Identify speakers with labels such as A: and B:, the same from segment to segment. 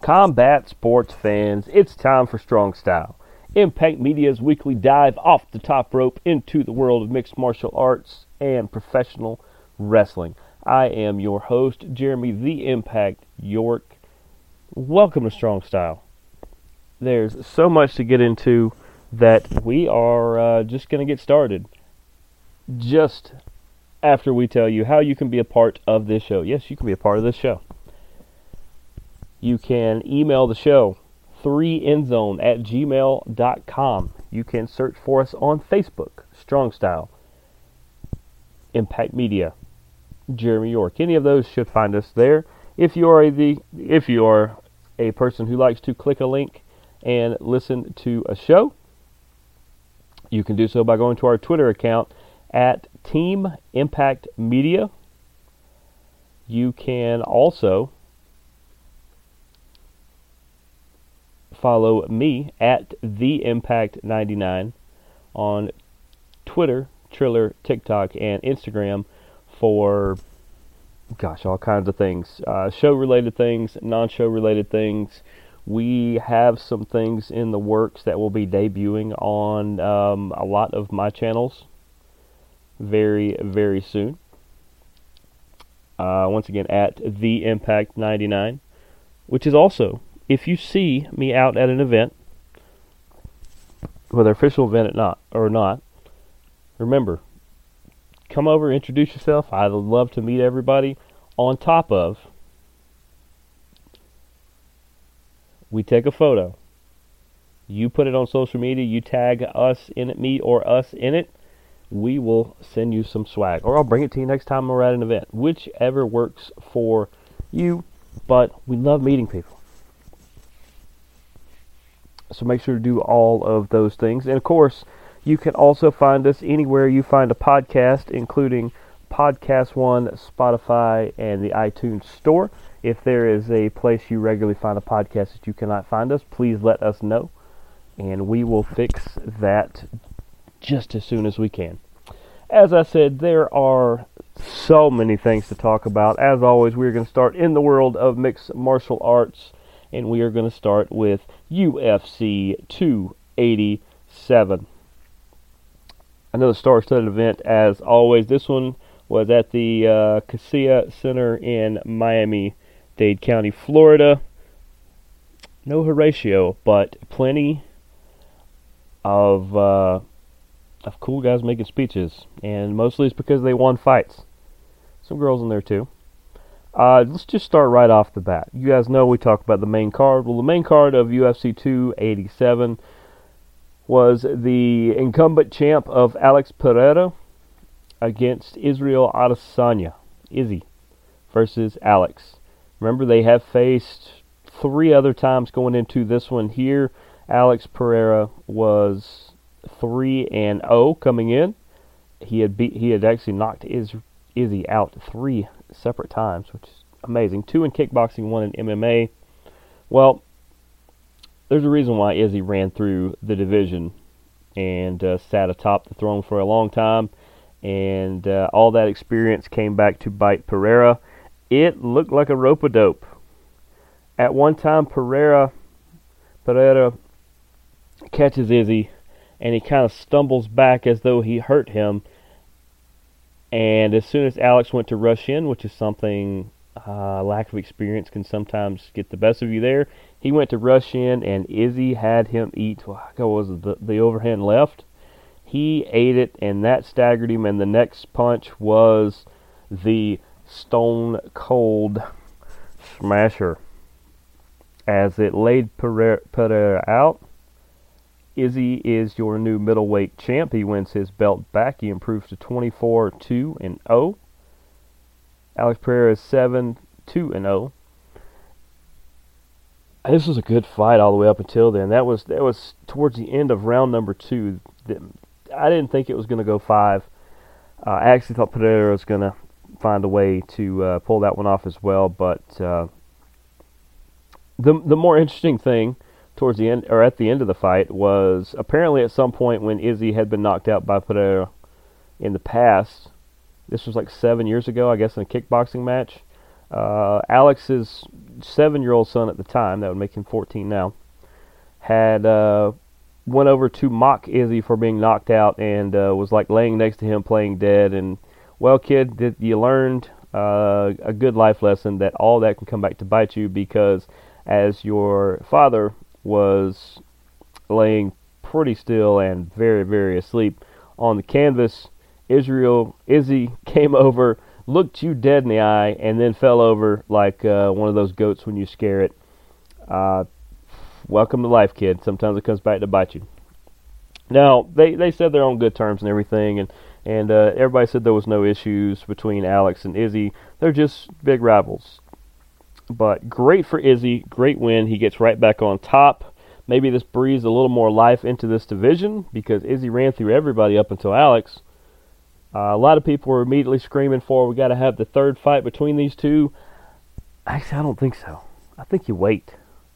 A: Combat sports fans, it's time for Strong Style, Impact Media's weekly dive off the top rope into the world of mixed martial arts and professional wrestling. I am your host, Jeremy the Impact York. Welcome to Strong Style. There's so much to get into that we are just going to get started just after we tell you how you can be a part of this show. Yes, you can be a part of this show. You can email the show, 3endzone@gmail.com. You can search for us on Facebook, Strong Style, Impact Media, Jeremy York. Any of those should find us there. If you are a person who likes to click a link and listen to a show, you can do so by going to our Twitter account at Team Impact Media. You can also follow me at TheImpact99 on Twitter, Triller, TikTok, and Instagram for, all kinds of things. Show-related things, non-show-related things. We have some things in the works that will be debuting on a lot of my channels very, very soon. Once again, at TheImpact99, which is also, if you see me out at an event, whether official event or not, remember, come over, introduce yourself. I'd love to meet everybody. On top of, we take a photo. You put it on social media. You tag us in it, me or us in it. We will send you some swag, or I'll bring it to you next time we're at an event. Whichever works for you, but we love meeting people. So make sure to do all of those things. And of course, you can also find us anywhere you find a podcast, including Podcast One, Spotify, and the iTunes Store. If there is a place you regularly find a podcast that you cannot find us, please let us know, and we will fix that just as soon as we can. As I said, there are so many things to talk about. As always, we're going to start in the world of mixed martial arts, and we are going to start with UFC 287. Another star-studded event, as always. This one was at the Kaseya Center in Miami-Dade County, Florida. No Horatio, but plenty of cool guys making speeches, and mostly it's because they won fights. Some girls in there too. Let's just start right off the bat. You guys know we talk about the main card. Well, the main card of UFC 287 was the incumbent champ of Alex Pereira against Israel Adesanya. Izzy versus Alex. Remember, they have faced 3 other times going into this one here. Alex Pereira was 3-0 coming in. He had actually knocked Izzy out 3 separate times, which is amazing. 2 in kickboxing, 1 in MMA. Well, there's a reason why Izzy ran through the division and sat atop the throne for a long time, and all that experience came back to bite Pereira. It looked like a rope-a-dope. At one time, Pereira catches Izzy, and he kind of stumbles back as though he hurt him. And as soon as Alex went to rush in, which is something lack of experience can sometimes get the best of you there, he went to rush in, and Izzy had him eat, the overhand left. He ate it, and that staggered him, and the next punch was the Stone Cold Smasher. As it laid Pereira out, Izzy is your new middleweight champ. He wins his belt back. He improves to 24-2-0. Alex Pereira is 7-2-0. This was a good fight all the way up until then. That was towards the end of round number 2. I didn't think it was going to go 5. I actually thought Pereira was going to find a way to pull that one off as well. But the more interesting thing towards the end, or at the end of the fight, was apparently at some point when Izzy had been knocked out by Pereira in the past. This was like 7 years ago, I guess, in a kickboxing match. Alex's 7-year-old son at the time, that would make him 14 now, had went over to mock Izzy for being knocked out and was like laying next to him playing dead. And, well, kid, you learned a good life lesson that all that can come back to bite you, because as your father was laying pretty still and very, very asleep on the canvas, Izzy came over, looked you dead in the eye, and then fell over like one of those goats when you scare it. Welcome to life, kid. Sometimes it comes back to bite you. Now, they said they're on good terms and everything, and everybody said there was no issues between Alex and Izzy. They're just big rivals. But great for Izzy, great win. He gets right back on top. Maybe this breathes a little more life into this division, because Izzy ran through everybody up until Alex. A lot of people were immediately screaming for, we got to have the third fight between these two. Actually, I don't think so. I think you wait.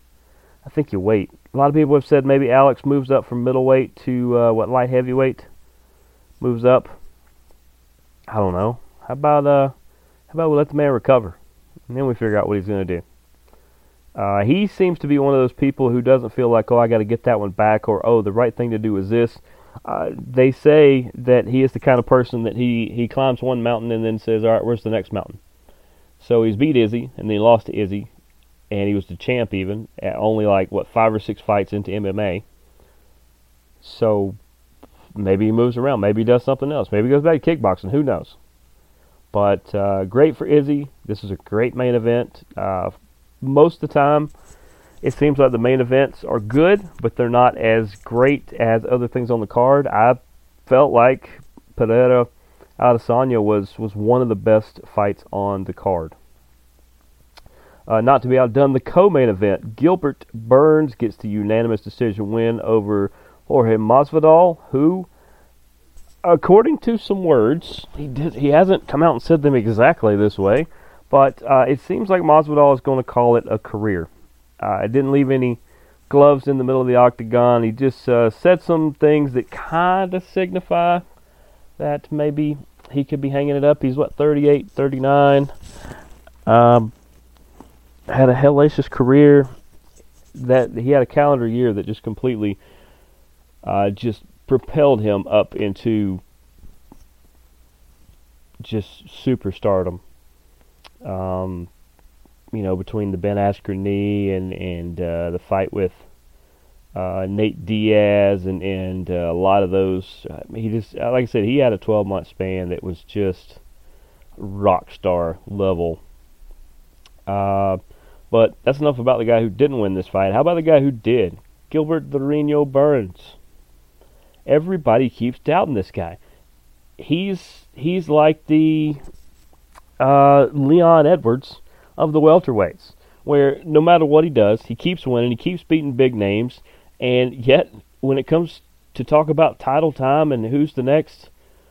A: A lot of people have said maybe Alex moves up from middleweight to, light heavyweight? Moves up. I don't know. How about we let the man recover, and then we figure out what he's going to do. He seems to be one of those people who doesn't feel like, I got to get that one back, or, the right thing to do is this. They say that he is the kind of person that he climbs one mountain and then says, all right, where's the next mountain? So he's beat Izzy, and then he lost to Izzy, and he was the champ even, at only 5 or 6 fights into MMA. So maybe he moves around, maybe he does something else, maybe he goes back to kickboxing, who knows? But great for Izzy. This is a great main event. Most of the time, it seems like the main events are good, but they're not as great as other things on the card. I felt like Pereira Adesanya was one of the best fights on the card. Not to be outdone, the co-main event, Gilbert Burns gets the unanimous decision win over Jorge Masvidal, who, according to some words, he hasn't come out and said them exactly this way, but it seems like Masvidal is going to call it a career. It didn't leave any gloves in the middle of the octagon. He just said some things that kind of signify that maybe he could be hanging it up. He's, 38, 39. Had a hellacious career. That he had a calendar year that just completely just propelled him up into just superstardom. Between the Ben Askren knee and the fight with Nate Diaz and a lot of those, he just, like I said, he had a 12-month span that was just rock star level. But that's enough about the guy who didn't win this fight. How about the guy who did? Gilbert the Reno Burns. Everybody keeps doubting this guy. He's like the Leon Edwards of the welterweights, where no matter what he does, he keeps winning, he keeps beating big names, and yet when it comes to talk about title time and who's the next,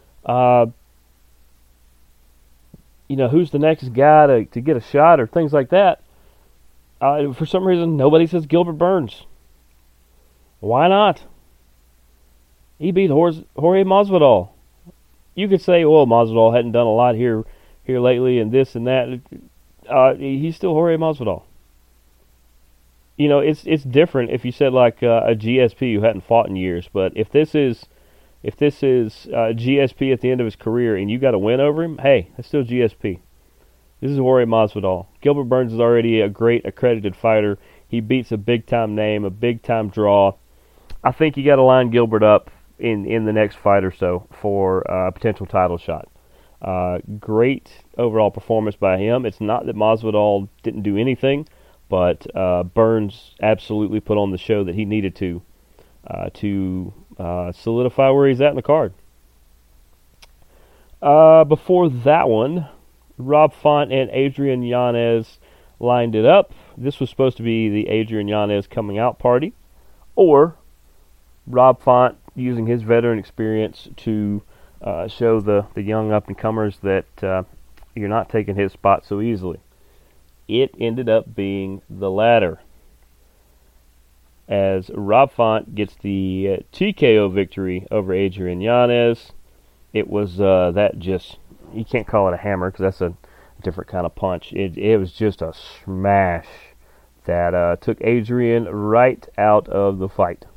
A: who's the next guy to get a shot or things like that, for some reason nobody says Gilbert Burns. Why not? He beat Jorge Masvidal. You could say, well, Masvidal hadn't done a lot here lately and this and that. He's still Jorge Masvidal. It's different if you said like a GSP who hadn't fought in years. But if this is GSP at the end of his career and you got a win over him, hey, that's still GSP. This is Jorge Masvidal. Gilbert Burns is already a great accredited fighter. He beats a big time name, a big time draw. I think you got to line Gilbert up in the next fight or so for a potential title shot. Great overall performance by him. It's not that Masvidal didn't do anything, but Burns absolutely put on the show that he needed to solidify where he's at in the card. Before that one, Rob Font and Adrian Yanez lined it up. This was supposed to be the Adrian Yanez coming out party, or Rob Font using his veteran experience to show the young up-and-comers that you're not taking his spot so easily. It ended up being the latter, as Rob Font gets the TKO victory over Adrian Yanez. It was you can't call it a hammer because that's a different kind of punch. It was just a smash that took Adrian right out of the fight.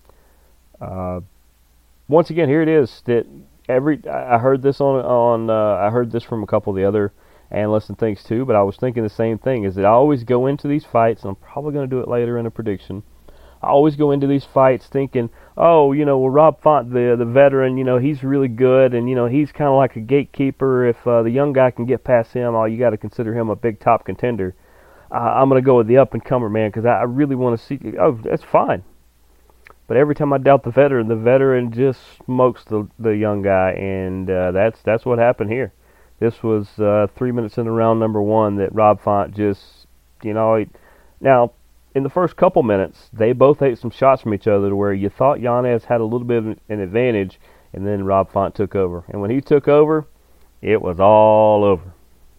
A: Once again, here it is. That I heard this I heard this from a couple of the other analysts and things too, but I was thinking the same thing. Is that I always go into these fights, and I'm probably going to do it later in a prediction. I always go into these fights thinking, oh, well, Rob Font, the veteran, he's really good, and he's kind of like a gatekeeper. If the young guy can get past him, you got to consider him a big top contender. I'm going to go with the up-and-comer, man, because I really want to see. Oh, that's fine. But every time I doubt the veteran just smokes the young guy, and that's what happened here. This was 3 minutes into round number one that Rob Font just, now, in the first couple minutes, they both ate some shots from each other to where you thought Yanez had a little bit of an advantage, and then Rob Font took over. And when he took over, it was all over.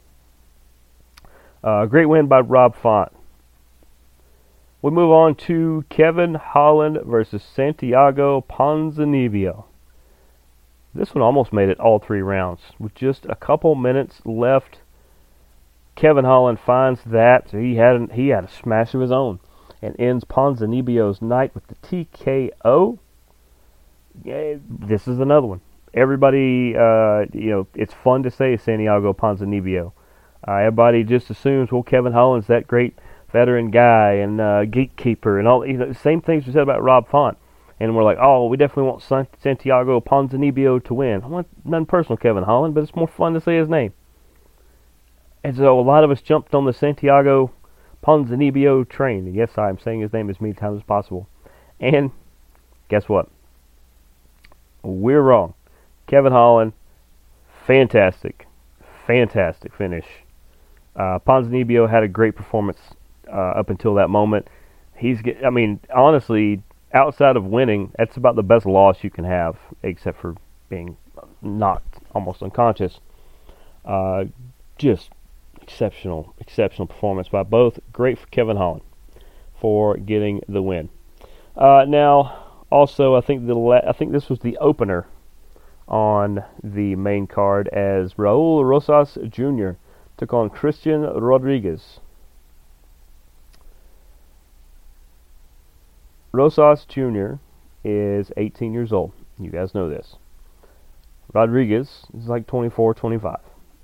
A: Great win by Rob Font. We move on to Kevin Holland versus Santiago Ponzinibbio. This one almost made it all 3 rounds. With just a couple minutes left, Kevin Holland finds that he had a smash of his own and ends Ponzinibbio's night with the TKO. Yeah, this is another one. Everybody, it's fun to say Santiago Ponzinibbio. Everybody just assumes, well, Kevin Holland's that great veteran guy and gatekeeper and all. Same things we said about Rob Font. And we're like, oh, we definitely want Santiago Ponzinibbio to win. I want nothing personal, Kevin Holland, but it's more fun to say his name. And so a lot of us jumped on the Santiago Ponzinibbio train. And yes, I'm saying his name as many times as possible. And guess what? We're wrong. Kevin Holland, fantastic finish. Ponzinibbio had a great performance up until that moment. Honestly, outside of winning, that's about the best loss you can have, except for being knocked almost unconscious. Just exceptional performance by both. Great for Kevin Holland for getting the win. Now, also, I think this was the opener on the main card as Raul Rosas Jr. took on Christian Rodriguez. Rosas Jr. is 18 years old. You guys know this. Rodriguez is like 24, 25.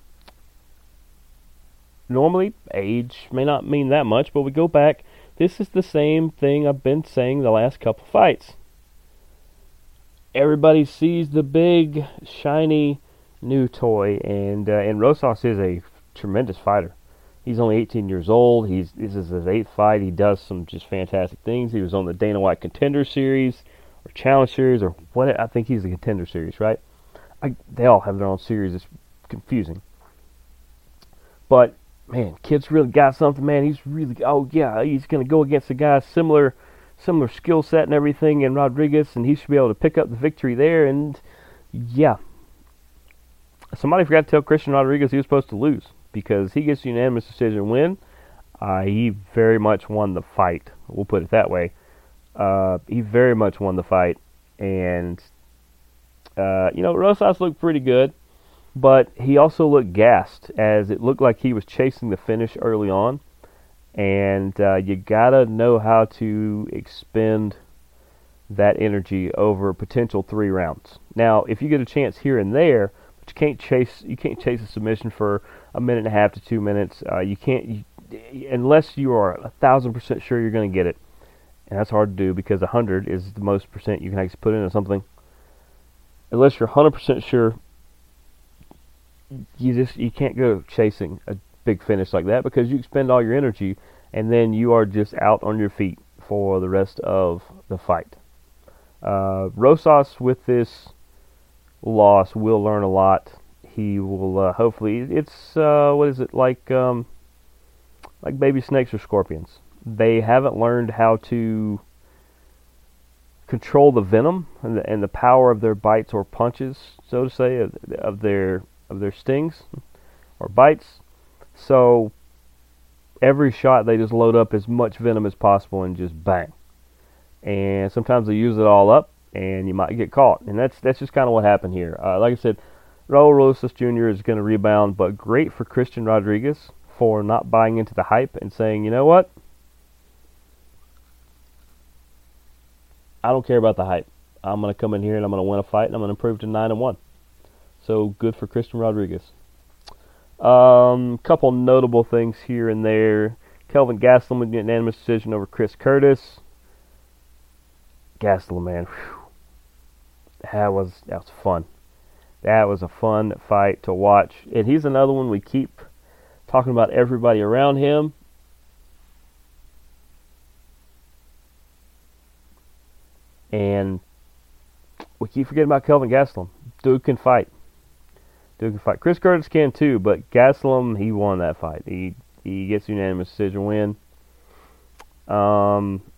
A: Normally, age may not mean that much, but we go back. This is the same thing I've been saying the last couple fights. Everybody sees the big, shiny, new toy, and Rosas is a tremendous fighter. He's only 18 years old. This is his 8th fight. He does some just fantastic things. He was on the Dana White Contender Series, or Challenge Series, or what? I think he's the Contender Series, right? They all have their own series. It's confusing. But, man, kid's really got something, man. He's going to go against a guy similar skill set and everything in Rodriguez, and he should be able to pick up the victory there. And, yeah. Somebody forgot to tell Christian Rodriguez he was supposed to lose, because he gets a unanimous decision win. He very much won the fight. We'll put it that way. He very much won the fight. And, Rosas looked pretty good, but he also looked gassed, as it looked like he was chasing the finish early on. And you got to know how to expend that energy over potential 3 rounds. Now, if you get a chance here and there, but you can't chase a submission for a minute and a half to 2 minutes. Unless you are 1,000% sure you're going to get it, and that's hard to do because 100 is the most percent you can actually put into something. Unless you're 100% sure, you can't go chasing a big finish like that, because you expend all your energy and then you are just out on your feet for the rest of the fight. Rosas, with this loss, will learn a lot. He will hopefully, it's like baby snakes or scorpions. They haven't learned how to control the venom and the power of their bites or punches, so to say, of their stings or bites. So every shot they just load up as much venom as possible and just bang. And sometimes they use it all up, and you might get caught. And that's just kind of what happened here. Like I said, Raul Rosas Jr. is going to rebound, but great for Christian Rodriguez for not buying into the hype and saying, you know what? I don't care about the hype. I'm going to come in here and I'm going to win a fight and I'm going to improve to 9-1. So good for Christian Rodriguez. Couple notable things here and there. Kelvin Gastelum with a unanimous decision over Chris Curtis. Gastelum, man, whew. That was fun. That was a fun fight to watch. And he's another one we keep talking about everybody around him. And we keep forgetting about Kelvin Gastelum. Dude can fight. Chris Curtis can too, but Gastelum, he won that fight. He gets a unanimous decision win. Luana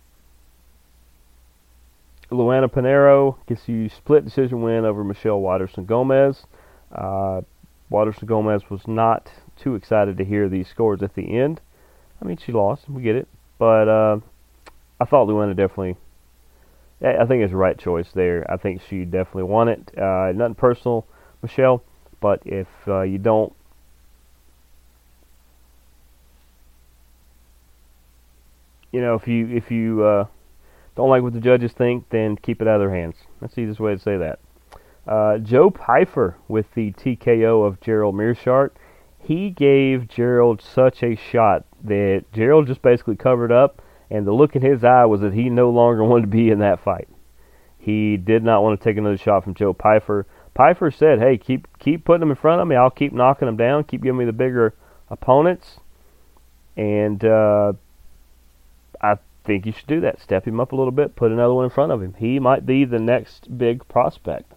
A: Pinheiro gets you split decision win over Michelle Waterson-Gomez. Waterson-Gomez was not too excited to hear these scores at the end. I mean, she lost. We get it. But I thought Luana definitely... I think it's the right choice there. I think she definitely won it. Nothing personal, Michelle, but if you don't... You know, if you don't like what the judges think, then keep it out of their hands. That's the easiest way to say that. Joe Pyfer with the TKO of Gerald Meerschaert. He gave Gerald such a shot that Gerald just basically covered up, and the look in his eye was that he no longer wanted to be in that fight. He did not want to take another shot from Joe Pyfer. Pyfer said, hey, keep putting them in front of me. I'll keep knocking them down. Keep giving me the bigger opponents. And I think you should do that. Step him up a little bit. Put another one in front of him. He might be the next big prospect.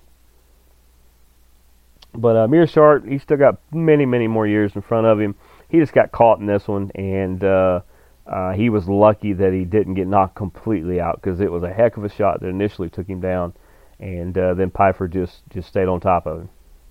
A: But Meerschaert, he's still got many, many more years in front of him. He just got caught in this one, and he was lucky that he didn't get knocked completely out, because it was a heck of a shot that initially took him down, and then Pyfer just stayed on top of him.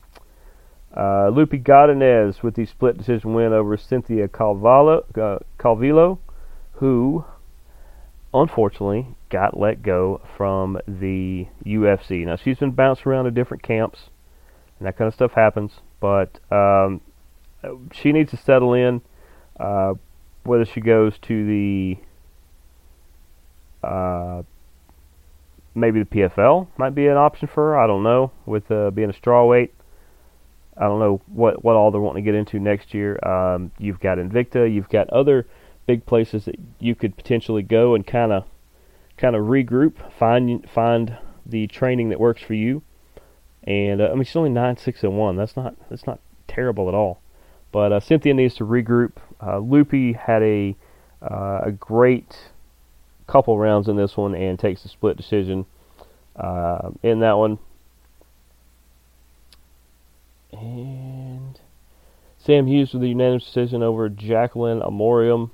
A: Lupi Godinez with the split decision win over Cynthia Calvillo, who unfortunately got let go from the UFC. Now, she's been bounced around to different camps, and that kind of stuff happens, but she needs to settle in. Whether she goes to the maybe the PFL might be an option for her. I don't know. With being a strawweight, I don't know what all they're wanting to get into next year. You've got Invicta. You've got other big places that you could potentially go and kind of regroup, find the training that works for you. And I mean, she's only 9-6-1. That's not terrible at all. But Cynthia needs to regroup. Lupi had a great couple rounds in this one and takes a split decision in that one. And Sam Hughes with a unanimous decision over Jacqueline Amorium.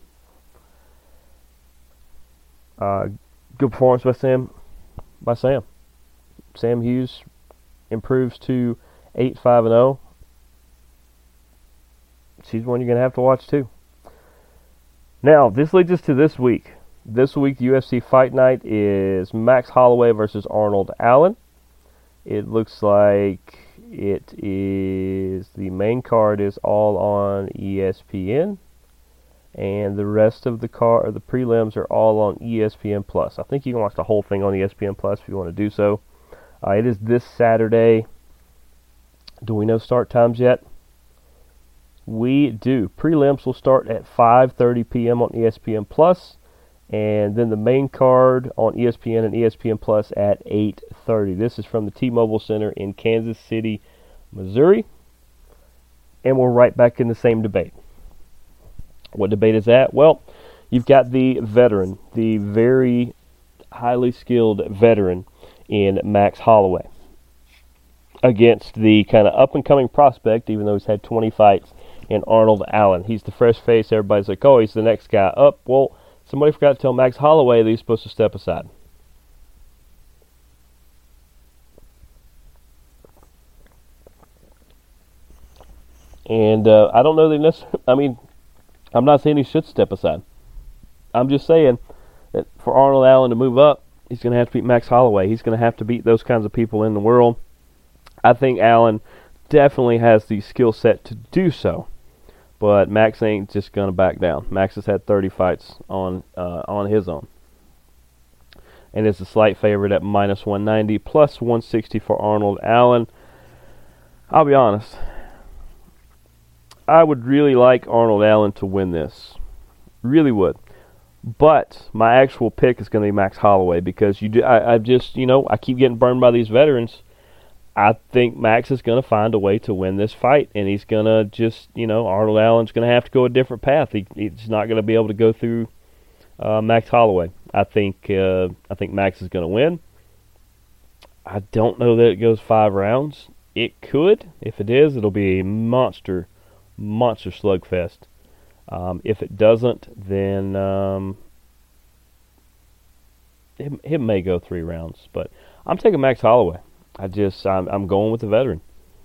A: Good performance by Sam. Sam Hughes improves to 8-5-0. She's one you're going to have to watch too. Now, this leads us to this week. This week, UFC Fight Night is Max Holloway versus Arnold Allen. It looks like it is, the main card is all on ESPN, and the rest of the card, the prelims, are all on ESPN Plus. I think you can watch the whole thing on ESPN Plus if you want to do so. It is this Saturday. Do we know start times yet? We do. Prelims will start at 5:30 p.m. on ESPN Plus, and then the main card on ESPN and ESPN Plus at 8:30. This is from the T-Mobile Center in Kansas City, Missouri, and we're right back in the same debate. What debate is that? Well, you've got the veteran, the very highly skilled veteran in Max Holloway, against the kind of up-and-coming prospect, even though he's had 20 fights, in Arnold Allen. He's the fresh face. Everybody's like, oh, he's the next guy up. Well, somebody forgot to tell Max Holloway that he's supposed to step aside. And I don't know that necessarily, I mean, I'm not saying he should step aside. I'm just saying that for Arnold Allen to move up, he's going to have to beat Max Holloway. He's going to have to beat those kinds of people in the world. I think Allen definitely has the skill set to do so. But Max ain't just going to back down. Max has had 30 fights on his own. And is a slight favorite at minus 190, plus 160 for Arnold Allen. I'll be honest. I would really like Arnold Allen to win this. Really would. But my actual pick is going to be Max Holloway because I keep getting burned by these veterans. I think Max is going to find a way to win this fight, and he's going to Arnold Allen's going to have to go a different path. He's not going to be able to go through Max Holloway. I think Max is going to win. I don't know that it goes 5 rounds. It could. If it is, it'll be a monster slugfest. If it doesn't, then it may go 3 rounds. But I'm taking Max Holloway. I'm going with the veteran.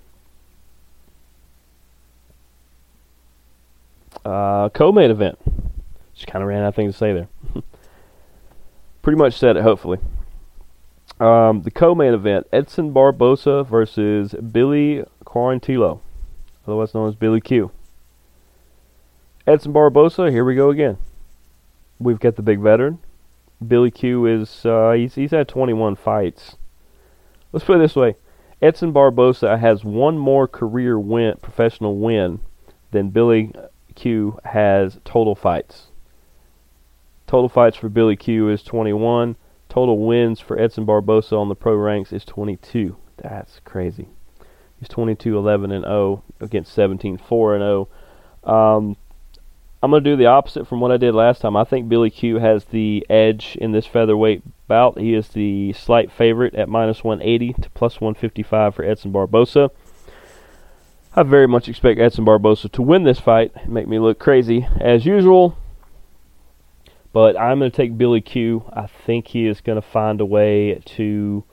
A: Co-main event. Just kind of ran out of things to say there. Pretty much said it, hopefully. The co-main event, Edson Barboza versus Billy Quarantillo, otherwise known as Billy Q. Edson Barboza, here we go again. We've got the big veteran. Billy Q is, he's had 21 fights. Let's put it this way. Edson Barboza has one more career professional win than Billy Q has total fights. Total fights for Billy Q is 21. Total wins for Edson Barboza on the pro ranks is 22. That's crazy. He's 22-11-0 against 17-4-0. I'm going to do the opposite from what I did last time. I think Billy Q has the edge in this featherweight bout. He is the slight favorite at minus 180 to plus 155 for Edson Barboza. I very much expect Edson Barboza to win this fight. Make me look crazy as usual. But I'm going to take Billy Q. I think he is going to find a way to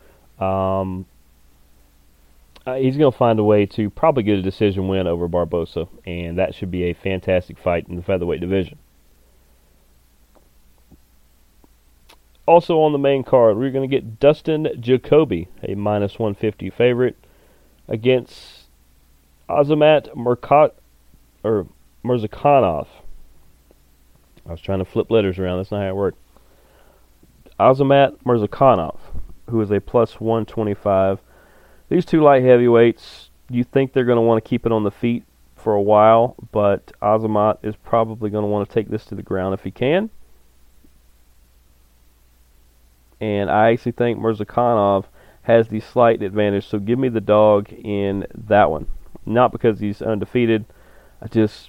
A: probably get a decision win over Barboza, and that should be a fantastic fight in the featherweight division. Also on the main card, we're going to get Dustin Jacoby, a minus 150 favorite, against Azamat Murzakanov. I was trying to flip letters around. That's not how it worked. Azamat Murzakanov, who is a plus 125. These two light heavyweights, you think they're going to want to keep it on the feet for a while, but Azamat is probably going to want to take this to the ground if he can. And I actually think Murzakanov has the slight advantage, so give me the dog in that one. Not because he's undefeated. I just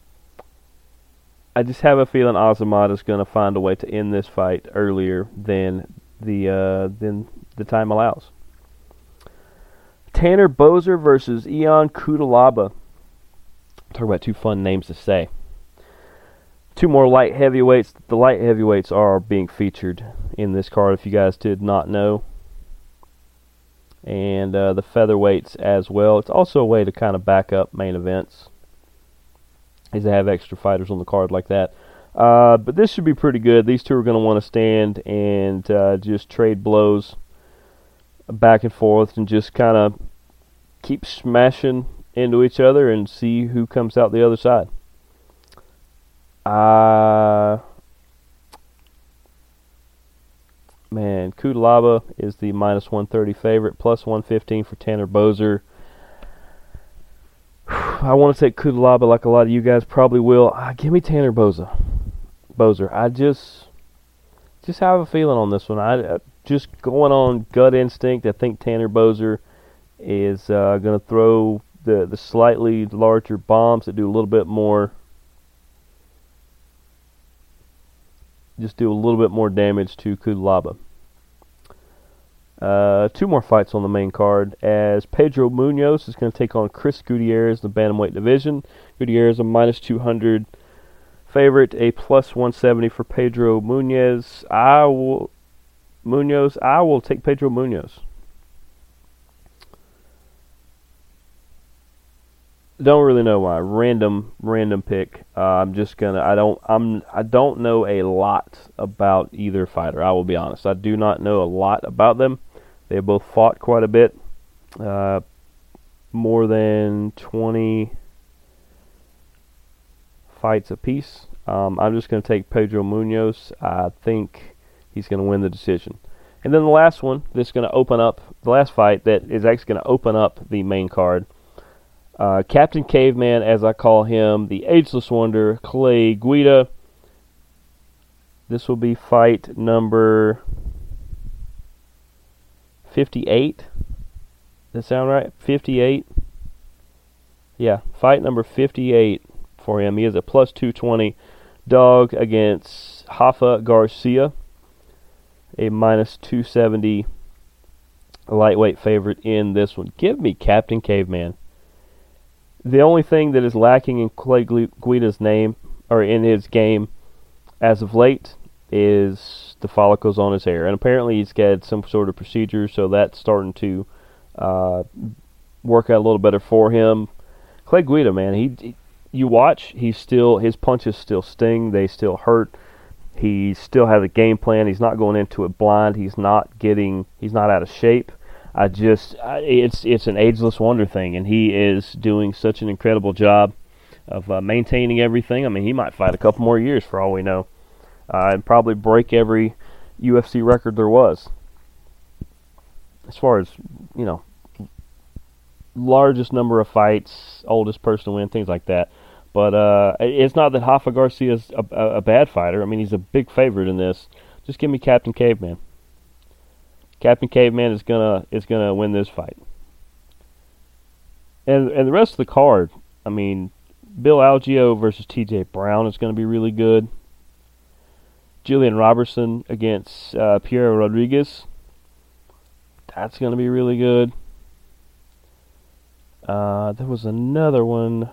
A: have a feeling Azamat is going to find a way to end this fight earlier than the time allows. Tanner Boser versus Ion Cutelaba. Talk about two fun names to say. Two more light heavyweights. The light heavyweights are being featured in this card, if you guys did not know. And the featherweights as well. It's also a way to kind of back up main events, is to have extra fighters on the card like that. But this should be pretty good. These two are going to want to stand and just trade blows back and forth and just kind of keep smashing into each other and see who comes out the other side. Man, Cutelaba is the minus 130 favorite, plus 115 for Tanner Boser. I want to take Cutelaba like a lot of you guys probably will. Give me Tanner Boser. I just have a feeling on this one. I just going on gut instinct. I think Tanner Boser is going to throw the slightly larger bombs that do a little bit more, damage to Cutelaba. Two more fights on the main card, as Pedro Munoz is going to take on Chris Gutierrez in the bantamweight division. Gutierrez a minus 200 favorite, a plus 170 for Pedro Munoz. I will take Pedro Munoz. Don't really know why. Random pick. I don't know a lot about either fighter. I will be honest. I do not know a lot about them. They both fought quite a bit. more than 20 fights apiece. I'm just going to take Pedro Munoz. I think he's going to win the decision. And then the last one that's going to open up, the last fight that is actually going to open up the main card, Captain Caveman, as I call him, the Ageless Wonder, Clay Guida. This will be fight number 58. Does that sound right? 58? Yeah, fight number 58 for him. He is a plus 220 dog against Rafa Garcia, a minus 270 lightweight favorite in this one. Give me Captain Caveman. The only thing that is lacking in Clay Guida's name, or in his game as of late, is the follicles on his hair. And apparently he's got some sort of procedure, so that's starting to work out a little better for him. Clay Guida, man, you watch, his punches still sting, they still hurt. He still has a game plan. He's not going into it blind. He's not out of shape. It's an ageless wonder thing, and he is doing such an incredible job of maintaining everything. I mean, he might fight a couple more years for all we know, and probably break every UFC record there was, as far as, largest number of fights, oldest person to win, things like that. But it's not that Rafa Garcia is a bad fighter. I mean, he's a big favorite in this. Just give me Captain Caveman. Captain Caveman is gonna win this fight. And the rest of the card, I mean, Bill Algeo versus T.J. Brown is going to be really good. Julian Robertson against Piero Rodriguez. That's going to be really good. There was another one.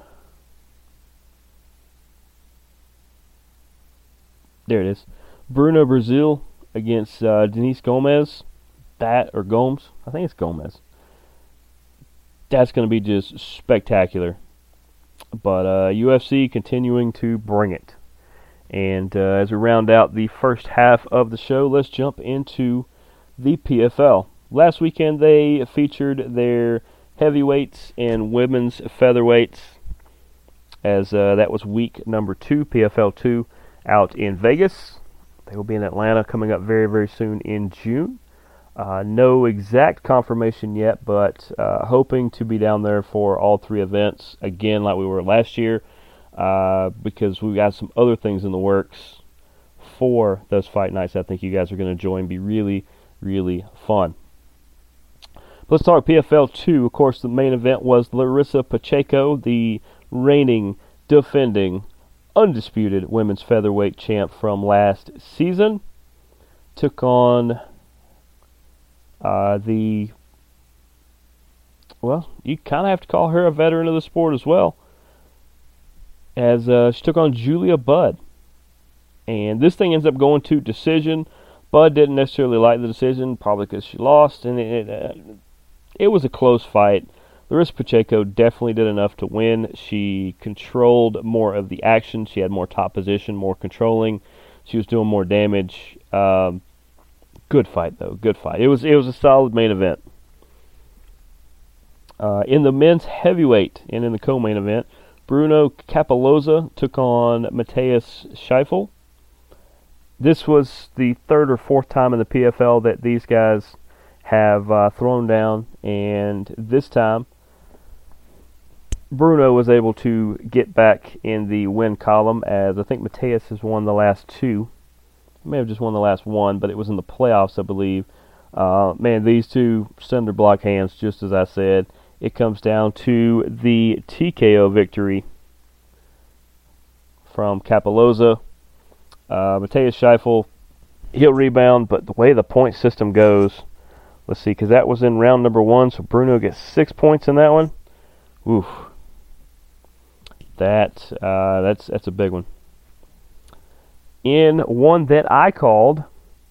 A: There it is. Bruno Brazil against Denise Gomez. Gomes. I think it's Gomez. That's going to be just spectacular. But UFC continuing to bring it. And as we round out the first half of the show, let's jump into the PFL. Last weekend they featured their heavyweights and women's featherweights, as that was week number 2, PFL 2, out in Vegas. They will be in Atlanta coming up very, very soon in June. No exact confirmation yet, but hoping to be down there for all 3 events again like we were last year, because we've got some other things in the works for those fight nights I think you guys are going to enjoy and be really, really fun. Let's talk PFL 2. Of course, the main event was Larissa Pacheco, the reigning, defending, undisputed women's featherweight champ from last season, took on you kind of have to call her a veteran of the sport as well, as she took on Julia Budd. And this thing ends up going to decision. Budd didn't necessarily like the decision, probably because she lost, and it was a close fight. Larissa Pacheco definitely did enough to win. She controlled more of the action. She had more top position, more controlling. She was doing more damage. Good fight, though. Good fight. It was a solid main event. In the men's heavyweight and in the co-main event, Bruno Capoloza took on Matthias Scheifele. This was the 3rd or 4th time in the PFL that these guys have thrown down, and this time Bruno was able to get back in the win column, as I think Matthias has won the last 2. He may have just won the last 1, but it was in the playoffs, I believe. Man, these two cinder block hands, just as I said. It comes down to the TKO victory from Capoloza. Matthias Scheifele, he'll rebound, but the way the point system goes, let's see, because that was in round number 1, so Bruno gets 6 points in that one. Oof. That's a big one. In one that I called,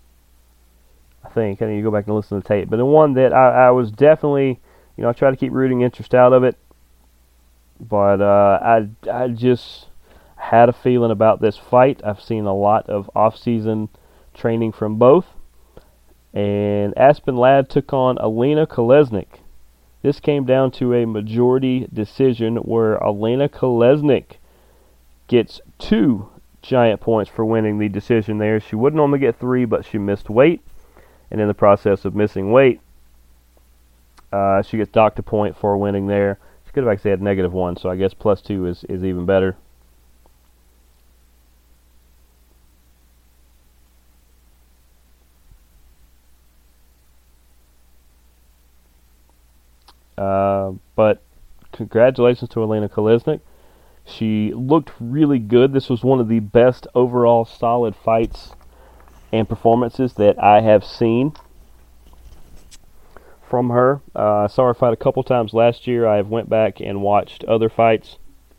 A: I need to go back and listen to the tape, but in one that I was definitely, I try to keep rooting interest out of it, but I just had a feeling about this fight. I've seen a lot of off-season training from both, and Aspen Ladd took on Alina Kolesnik. This came down to a majority decision where Elena Kolesnik gets 2 giant points for winning the decision there. She would normally get 3, but she missed weight. And in the process of missing weight, she gets docked a point for winning there. She could have actually had -1, so I guess +2 is even better. But congratulations to Elena Kolesnik. She looked really good. This was one of the best overall solid fights and performances that I have seen from her. I saw her fight a couple times last year. I went back and watched other fights.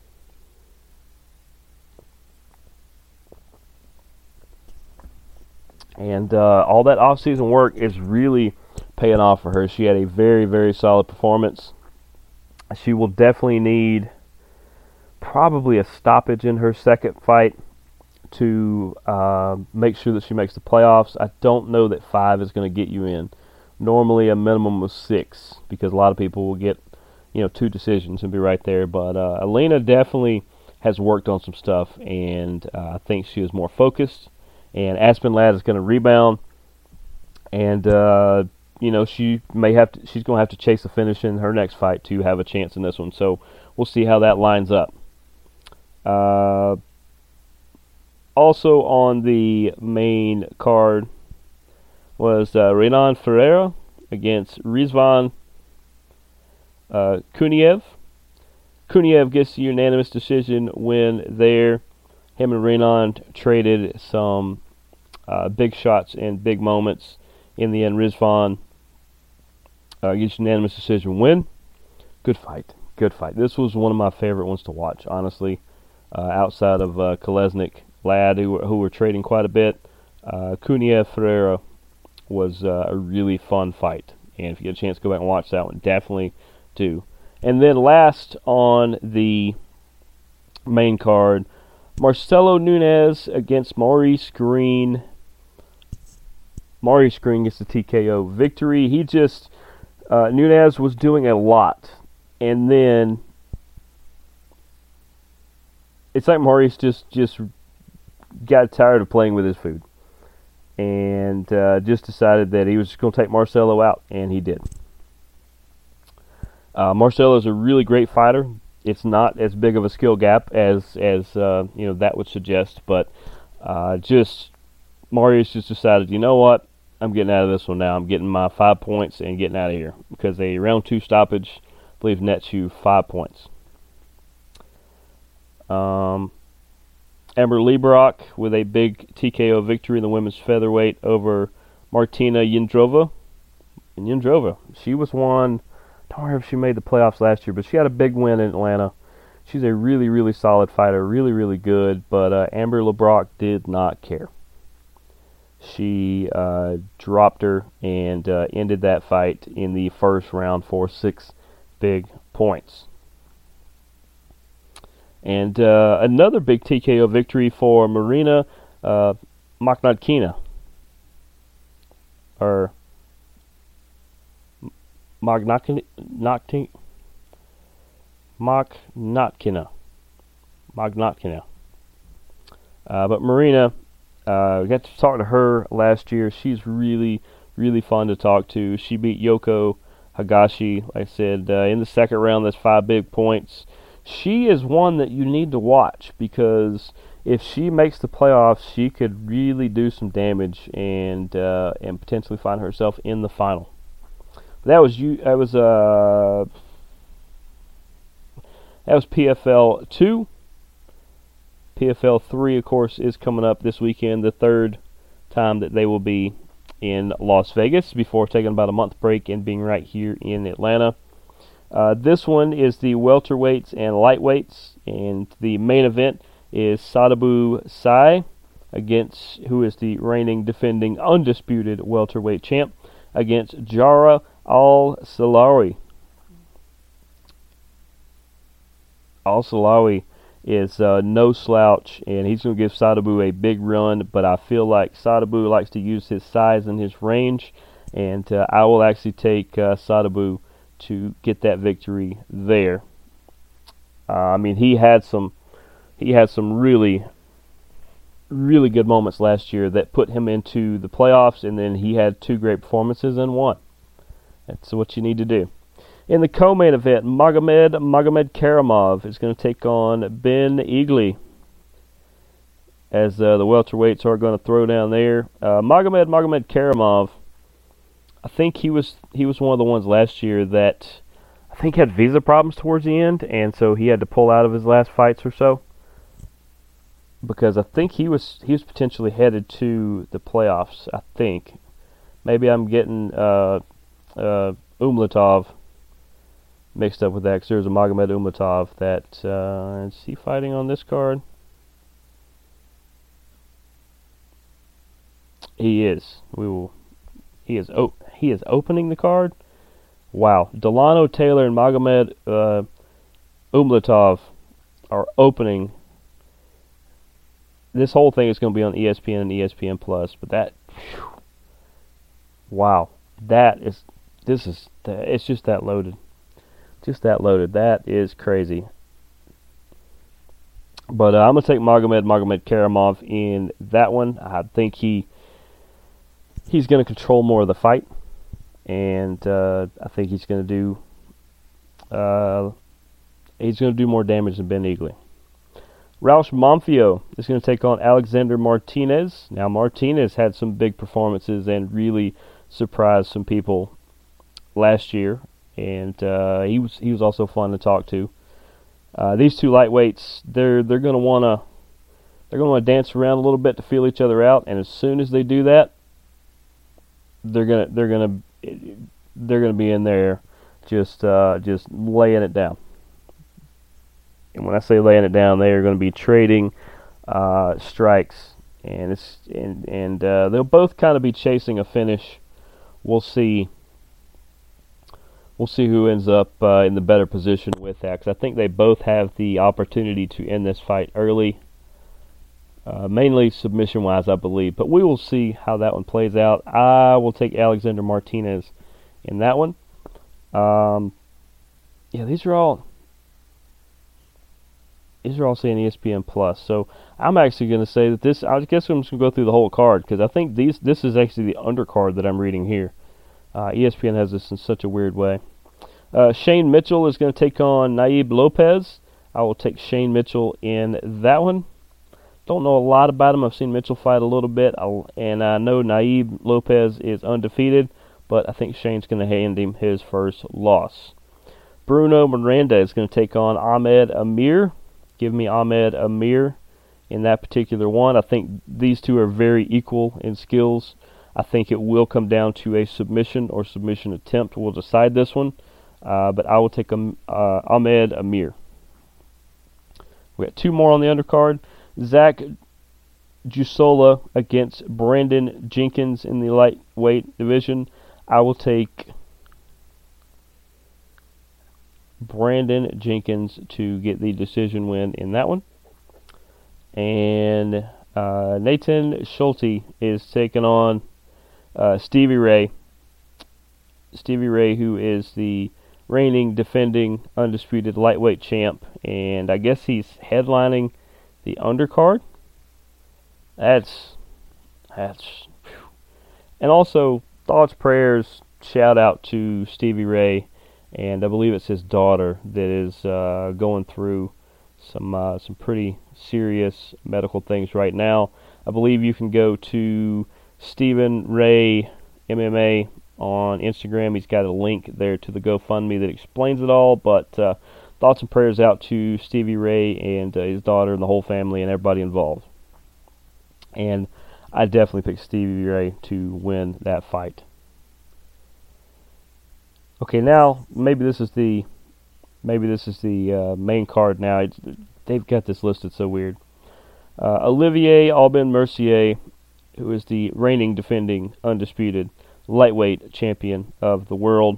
A: And all that off-season work is really paying off for her. She had a very, very solid performance. She will definitely need probably a stoppage in her second fight to make sure that she makes the playoffs. I don't know that 5 is going to get you in. Normally a minimum of 6, because a lot of people will get 2 decisions and be right there. But Elena definitely has worked on some stuff, and I think she is more focused. And Aspen Ladd is going to rebound, and she's going to have to chase a finish in her next fight to have a chance in this one. So we'll see how that lines up. Also on the main card was Renan Ferreira against Rizvan Kuniev. Kuniev gets a unanimous decision win there. Him and Renan traded some big shots and big moments. In the end, Rizvan gets a unanimous decision win. Good fight. Good fight. This was one of my favorite ones to watch, honestly. Outside of Kolesnik, Ladd, who were trading quite a bit, Kuniev Ferreira was a really fun fight. And if you get a chance to go back and watch that one, definitely do. And then last on the main card, Marcelo Nunes against Maurice Green. Maurice Green gets the TKO victory. He just, Nunes was doing a lot. And then it's like Maurice just got tired of playing with his food. And just decided that he was just going to take Marcelo out. And he did. Marcelo is a really great fighter. It's not as big of a skill gap as that would suggest, but Maurice just decided, you know what, I'm getting out of this one now. I'm getting my 5 points and getting out of here, because a round 2 stoppage, I believe, nets you 5 points. Amber Leibrock with a big TKO victory in the women's featherweight over Martina Jindrova. And Jindrova, she was one. I don't remember if she made the playoffs last year, but she had a big win in Atlanta. She's a really, really solid fighter, really, really good, but Amber Leibrock did not care. She dropped her and ended that fight in the first round for 6 big points. And another big TKO victory for Marina Maknatkina. Or Magnatkina. But Marina, we got to talk to her last year. She's really, really fun to talk to. She beat Yoko Hagashi, like I said, in the second round. That's 5 big points. She is one that you need to watch, because if she makes the playoffs, she could really do some damage and potentially find herself in the final. That was PFL 2. PFL 3, of course, is coming up this weekend, the third time that they will be in Las Vegas before taking about a month break and being right here in Atlanta. This one is the welterweights and lightweights, and the main event is Sadibou Sy, who is the reigning, defending, undisputed welterweight champ, against Jara Al-Salawi. Al-Salawi is no slouch, and he's going to give Sadibou a big run, but I feel like Sadibou likes to use his size and his range, and I will actually take Sadibou to get that victory there. I mean, he had some really really good moments last year that put him into the playoffs, and then he had 2 great performances and won. That's what you need to do. In the co-main event, Magomed Karamov is going to take on Ben Eagley, as the welterweights are going to throw down there. Magomed Karamov, I think he was one of the ones last year that I think had visa problems towards the end, and so he had to pull out of his last fights or so, because I think he was potentially headed to the playoffs. I think maybe I'm getting Umlatov mixed up with that, because there's a Magomed Umlatov that is he fighting on this card? He is. He is opening the card. Wow, Delano Taylor and Magomed Umlatov are opening. This whole thing is going to be on ESPN and ESPN Plus, but that, wow, it's just that loaded. Just that loaded. That is crazy. But I'm going to take Magomed Karamov in that one. I think he's going to control more of the fight, and I think he's going to do more damage than Ben Eagley. Raush Monfio is going to take on Alexander Martinez. Now, Martinez had some big performances and really surprised some people last year, and he was also fun to talk to. These 2 lightweights, they're going to want to dance around a little bit to feel each other out, and as soon as they do that, they're gonna be in there just laying it down. And when I say laying it down, they are going to be trading strikes, and they'll both kind of be chasing a finish. We'll see who ends up in the better position with that, because I think they both have the opportunity to end this fight early, mainly submission-wise, I believe. But we will see how that one plays out. I will take Alexander Martinez in that one. These are all saying ESPN Plus. So I'm actually going to say that this. I guess I'm just going to go through the whole card, because I think this is actually the undercard that I'm reading here. ESPN has this in such a weird way. Shane Mitchell is going to take on Naib Lopez. I will take Shane Mitchell in that one. Don't know a lot about him. I've seen Mitchell fight a little bit, and I know Naib Lopez is undefeated, but I think Shane's going to hand him his first loss. Bruno Miranda is going to take on Ahmed Amir. Give me Ahmed Amir in that particular one. I think these 2 are very equal in skills. I think it will come down to a submission or submission attempt. We'll decide this one, but I will take Ahmed Amir. We got 2 more on the undercard. Zach Jusola against Brandon Jenkins in the lightweight division. I will take Brandon Jenkins to get the decision win in that one. And Nathan Schulte is taking on Stevie Ray. Stevie Ray, who is the reigning, defending, undisputed lightweight champ, and I guess he's headlining the undercard. That's and also thoughts, prayers, shout out to Stevie Ray, and I believe it's his daughter that is going through some pretty serious medical things right now. I believe you can go to Stephen Ray MMA on Instagram. He's got a link there to the GoFundMe that explains it all, but thoughts and prayers out to Stevie Ray and his daughter and the whole family and everybody involved. And I definitely picked Stevie Ray to win that fight. Okay, now maybe this is the main card. Now they've got this listed so weird. Olivier Aubin Mercier, who is the reigning, defending, undisputed lightweight champion of the world.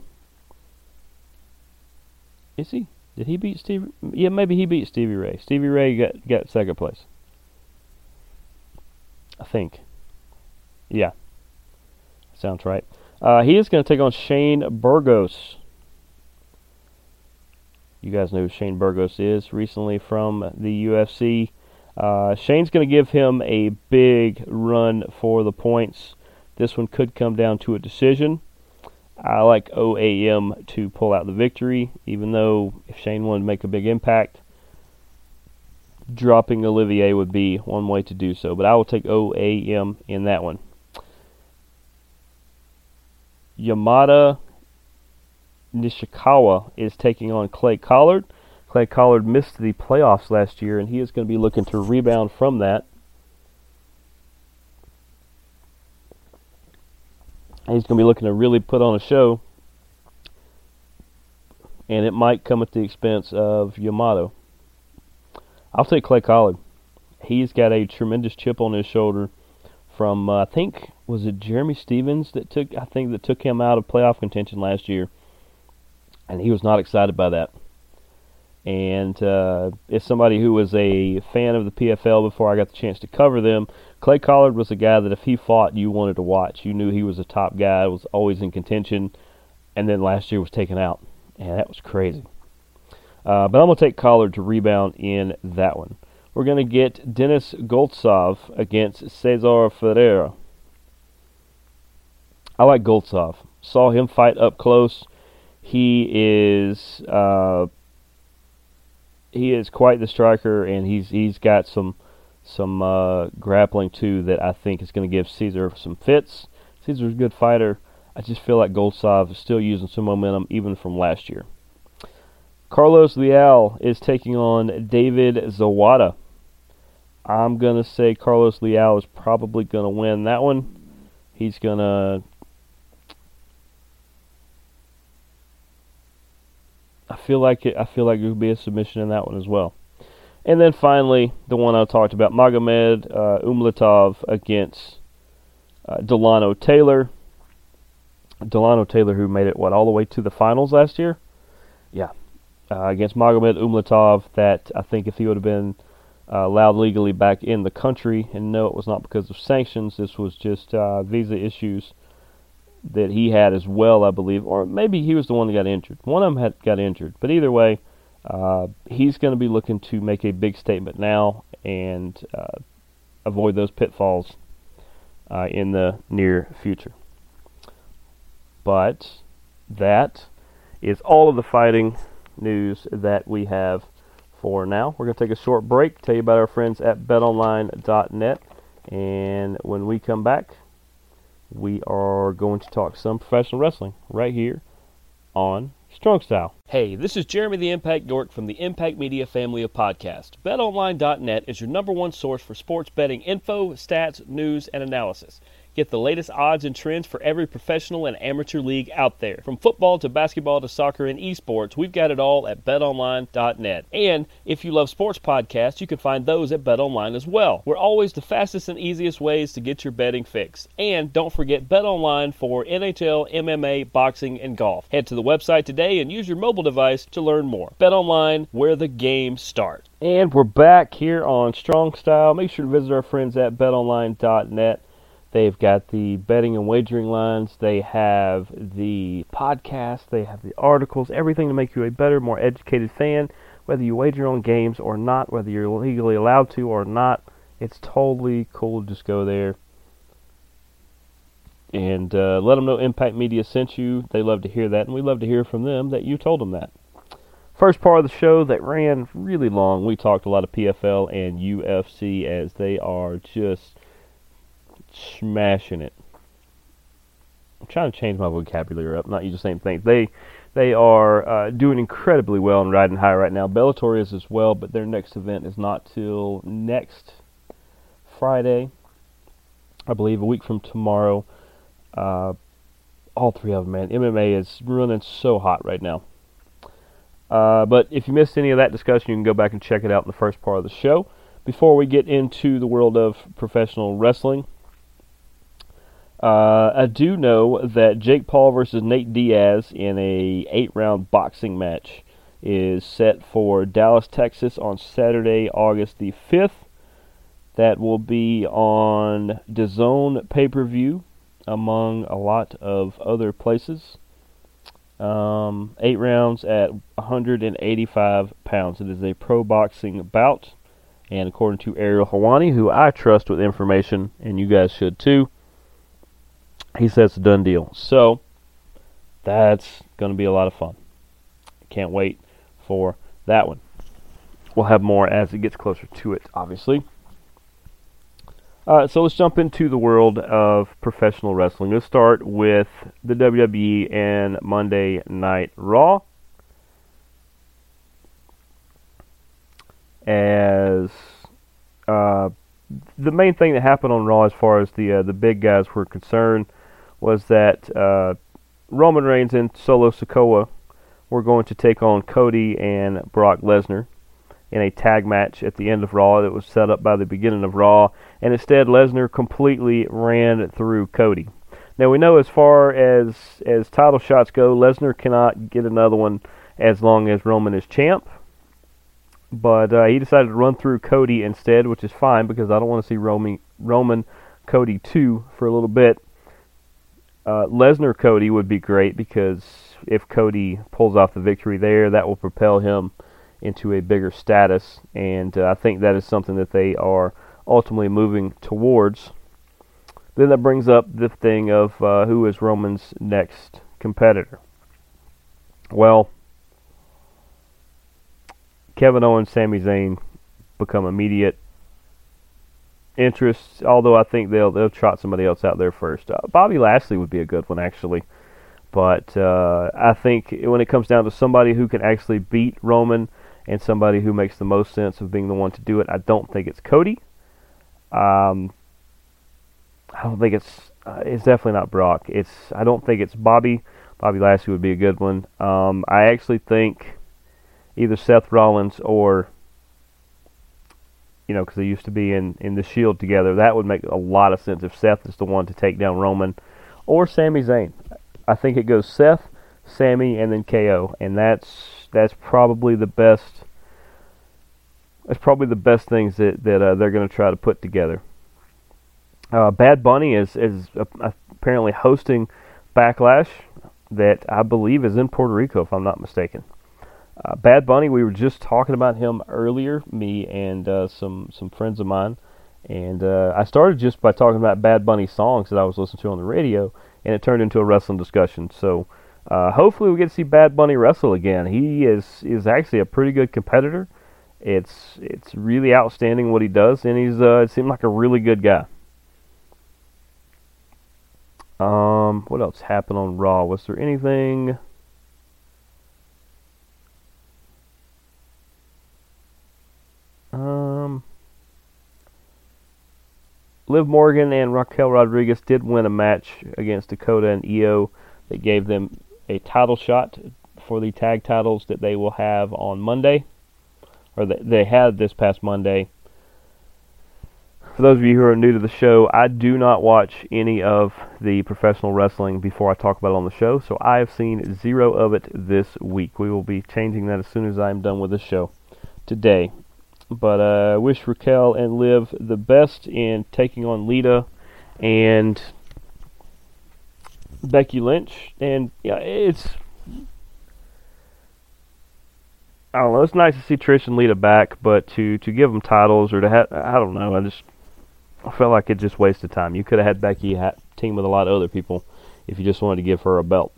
A: Is he? Did he beat Stevie? Yeah, maybe he beat Stevie Ray. Stevie Ray got second place, I think. Yeah, sounds right. He is going to take on Shane Burgos. You guys know who Shane Burgos is recently from the UFC. Shane's going to give him a big run for the points. This one could come down to a decision. I like OAM to pull out the victory, even though if Shane wanted to make a big impact, dropping Olivier would be one way to do so. But I will take OAM in that one. Yamada Nishikawa is taking on Clay Collard. Clay Collard missed the playoffs last year, and he is going to be looking to rebound from that. He's going to be looking to really put on a show, and it might come at the expense of Yamato. I'll take Clay Collard. He's got a tremendous chip on his shoulder from, I think, was it Jeremy Stevens that took him out of playoff contention last year, and he was not excited by that. And as somebody who was a fan of the PFL before I got the chance to cover them, Clay Collard was a guy that if he fought, you wanted to watch. You knew he was a top guy, was always in contention, and then last year was taken out. And that was crazy. But I'm going to take Collard to rebound in that one. We're going to get Denis Goltsov against Cesar Ferreira. I like Goltsov. Saw him fight up close. He is quite the striker, and he's got some grappling too that I think is going to give Cesar some fits. Cesar's a good fighter. I just feel like Goltsov is still using some momentum even from last year. Carlos Leal is taking on David Zawada. I'm going to say Carlos Leal is probably going to win that one. He's going to... I feel like it would be a submission in that one as well. And then finally, the one I talked about, Magomed Umlatov against Delano Taylor. Delano Taylor, who made it, all the way to the finals last year? Yeah. Against Magomed Umlatov, that I think if he would have been allowed legally back in the country, and no, it was not because of sanctions, this was just visa issues that he had as well, I believe, or maybe he was the one that got injured. One of them got injured, but either way, he's going to be looking to make a big statement now and avoid those pitfalls in the near future. But that is all of the fighting news that we have for now. We're going to take a short break, tell you about our friends at betonline.net, and when we come back, we are going to talk some professional wrestling right here on Strong Style. Hey, this is Jeremy the Impact York from the Impact Media family of podcasts. BetOnline.net is your number one source for sports betting info, stats, news, and analysis. Get the latest odds and trends for every professional and amateur league out there. From football to basketball to soccer and esports, we've got it all at betonline.net. And if you love sports podcasts, you can find those at BetOnline as well. We're always the fastest and easiest ways to get your betting fix. And don't forget BetOnline for NHL, MMA, boxing, and golf. Head to the website today and use your mobile device to learn more. BetOnline, where the game starts. And we're back here on Strong Style. Make sure to visit our friends at betonline.net. They've got the betting and wagering lines. They have the podcast. They have the articles. Everything to make you a better, more educated fan. Whether you wager on games or not, whether you're legally allowed to or not, it's totally cool to just go there and let them know Impact Media sent you. They love to hear that, and we love to hear from them that you told them that. First part of the show that ran really long, we talked a lot of PFL and UFC as they are just smashing it. I'm trying to change my vocabulary up, not use the same things. They are doing incredibly well and riding high right now. Bellator is as well, but their next event is not till next Friday, I believe, a week from tomorrow. All three of them, man. MMA is running so hot right now. But if you missed any of that discussion, you can go back and check it out in the first part of the show. Before we get into the world of professional wrestling, I do know that Jake Paul versus Nate Diaz in a 8-round boxing match is set for Dallas, Texas on Saturday, August the 5th. That will be on DAZN pay-per-view, among a lot of other places. 8 rounds at 185 pounds. It is a pro boxing bout. And according to Ariel Helwani, who I trust with information, and you guys should too, he says it's a done deal. So, that's going to be a lot of fun. Can't wait for that one. We'll have more as it gets closer to it, obviously. So let's jump into the world of professional wrestling. Let's start with the WWE and Monday Night Raw. As the main thing that happened on Raw as far as the big guys were concerned was that Roman Reigns and Solo Sikoa were going to take on Cody and Brock Lesnar in a tag match at the end of Raw that was set up by the beginning of Raw, and instead Lesnar completely ran through Cody. Now we know as far as title shots go, Lesnar cannot get another one as long as Roman is champ, but he decided to run through Cody instead, which is fine because I don't want to see Roman Cody 2 for a little bit. Lesnar Cody would be great because if Cody pulls off the victory there, that will propel him into a bigger status, and I think that is something that they are ultimately moving towards. Then that brings up the thing of who is Roman's next competitor. Well, Kevin Owens, Sami Zayn become immediate interests, although I think they'll trot somebody else out there first. Bobby Lashley would be a good one, actually. But I think when it comes down to somebody who can actually beat Roman and somebody who makes the most sense of being the one to do it, I don't think it's Cody. I don't think it's definitely not Brock. I don't think it's Bobby. Bobby Lashley would be a good one. I actually think either Seth Rollins or, because they used to be in the Shield together, that would make a lot of sense if Seth is the one to take down Roman, or Sami Zayn. I think it goes Seth, Sami, and then KO, and that's probably the best. That's probably the best things that they're going to try to put together. Bad Bunny is apparently hosting Backlash that I believe is in Puerto Rico, if I'm not mistaken. Bad Bunny, we were just talking about him earlier, me and some friends of mine, and I started just by talking about Bad Bunny songs that I was listening to on the radio, and it turned into a wrestling discussion. So hopefully we get to see Bad Bunny wrestle again. He is actually a pretty good competitor. It's really outstanding what he does, and it seemed like a really good guy. What else happened on Raw? Was there anything? Liv Morgan and Raquel Rodriguez did win a match against Dakota and Io that gave them a title shot for the tag titles that they will have on Monday, or that they had this past Monday. For those of you who are new to the show, I do not watch any of the professional wrestling before I talk about it on the show, so I have seen zero of it this week. We will be changing that as soon as I am done with the show today. But I wish Raquel and Liv the best in taking on Lita and Becky Lynch. And yeah, I don't know. It's nice to see Trish and Lita back, but to give them titles or to have, I don't know. I felt like it just wasted time. You could have had Becky team with a lot of other people if you just wanted to give her a belt.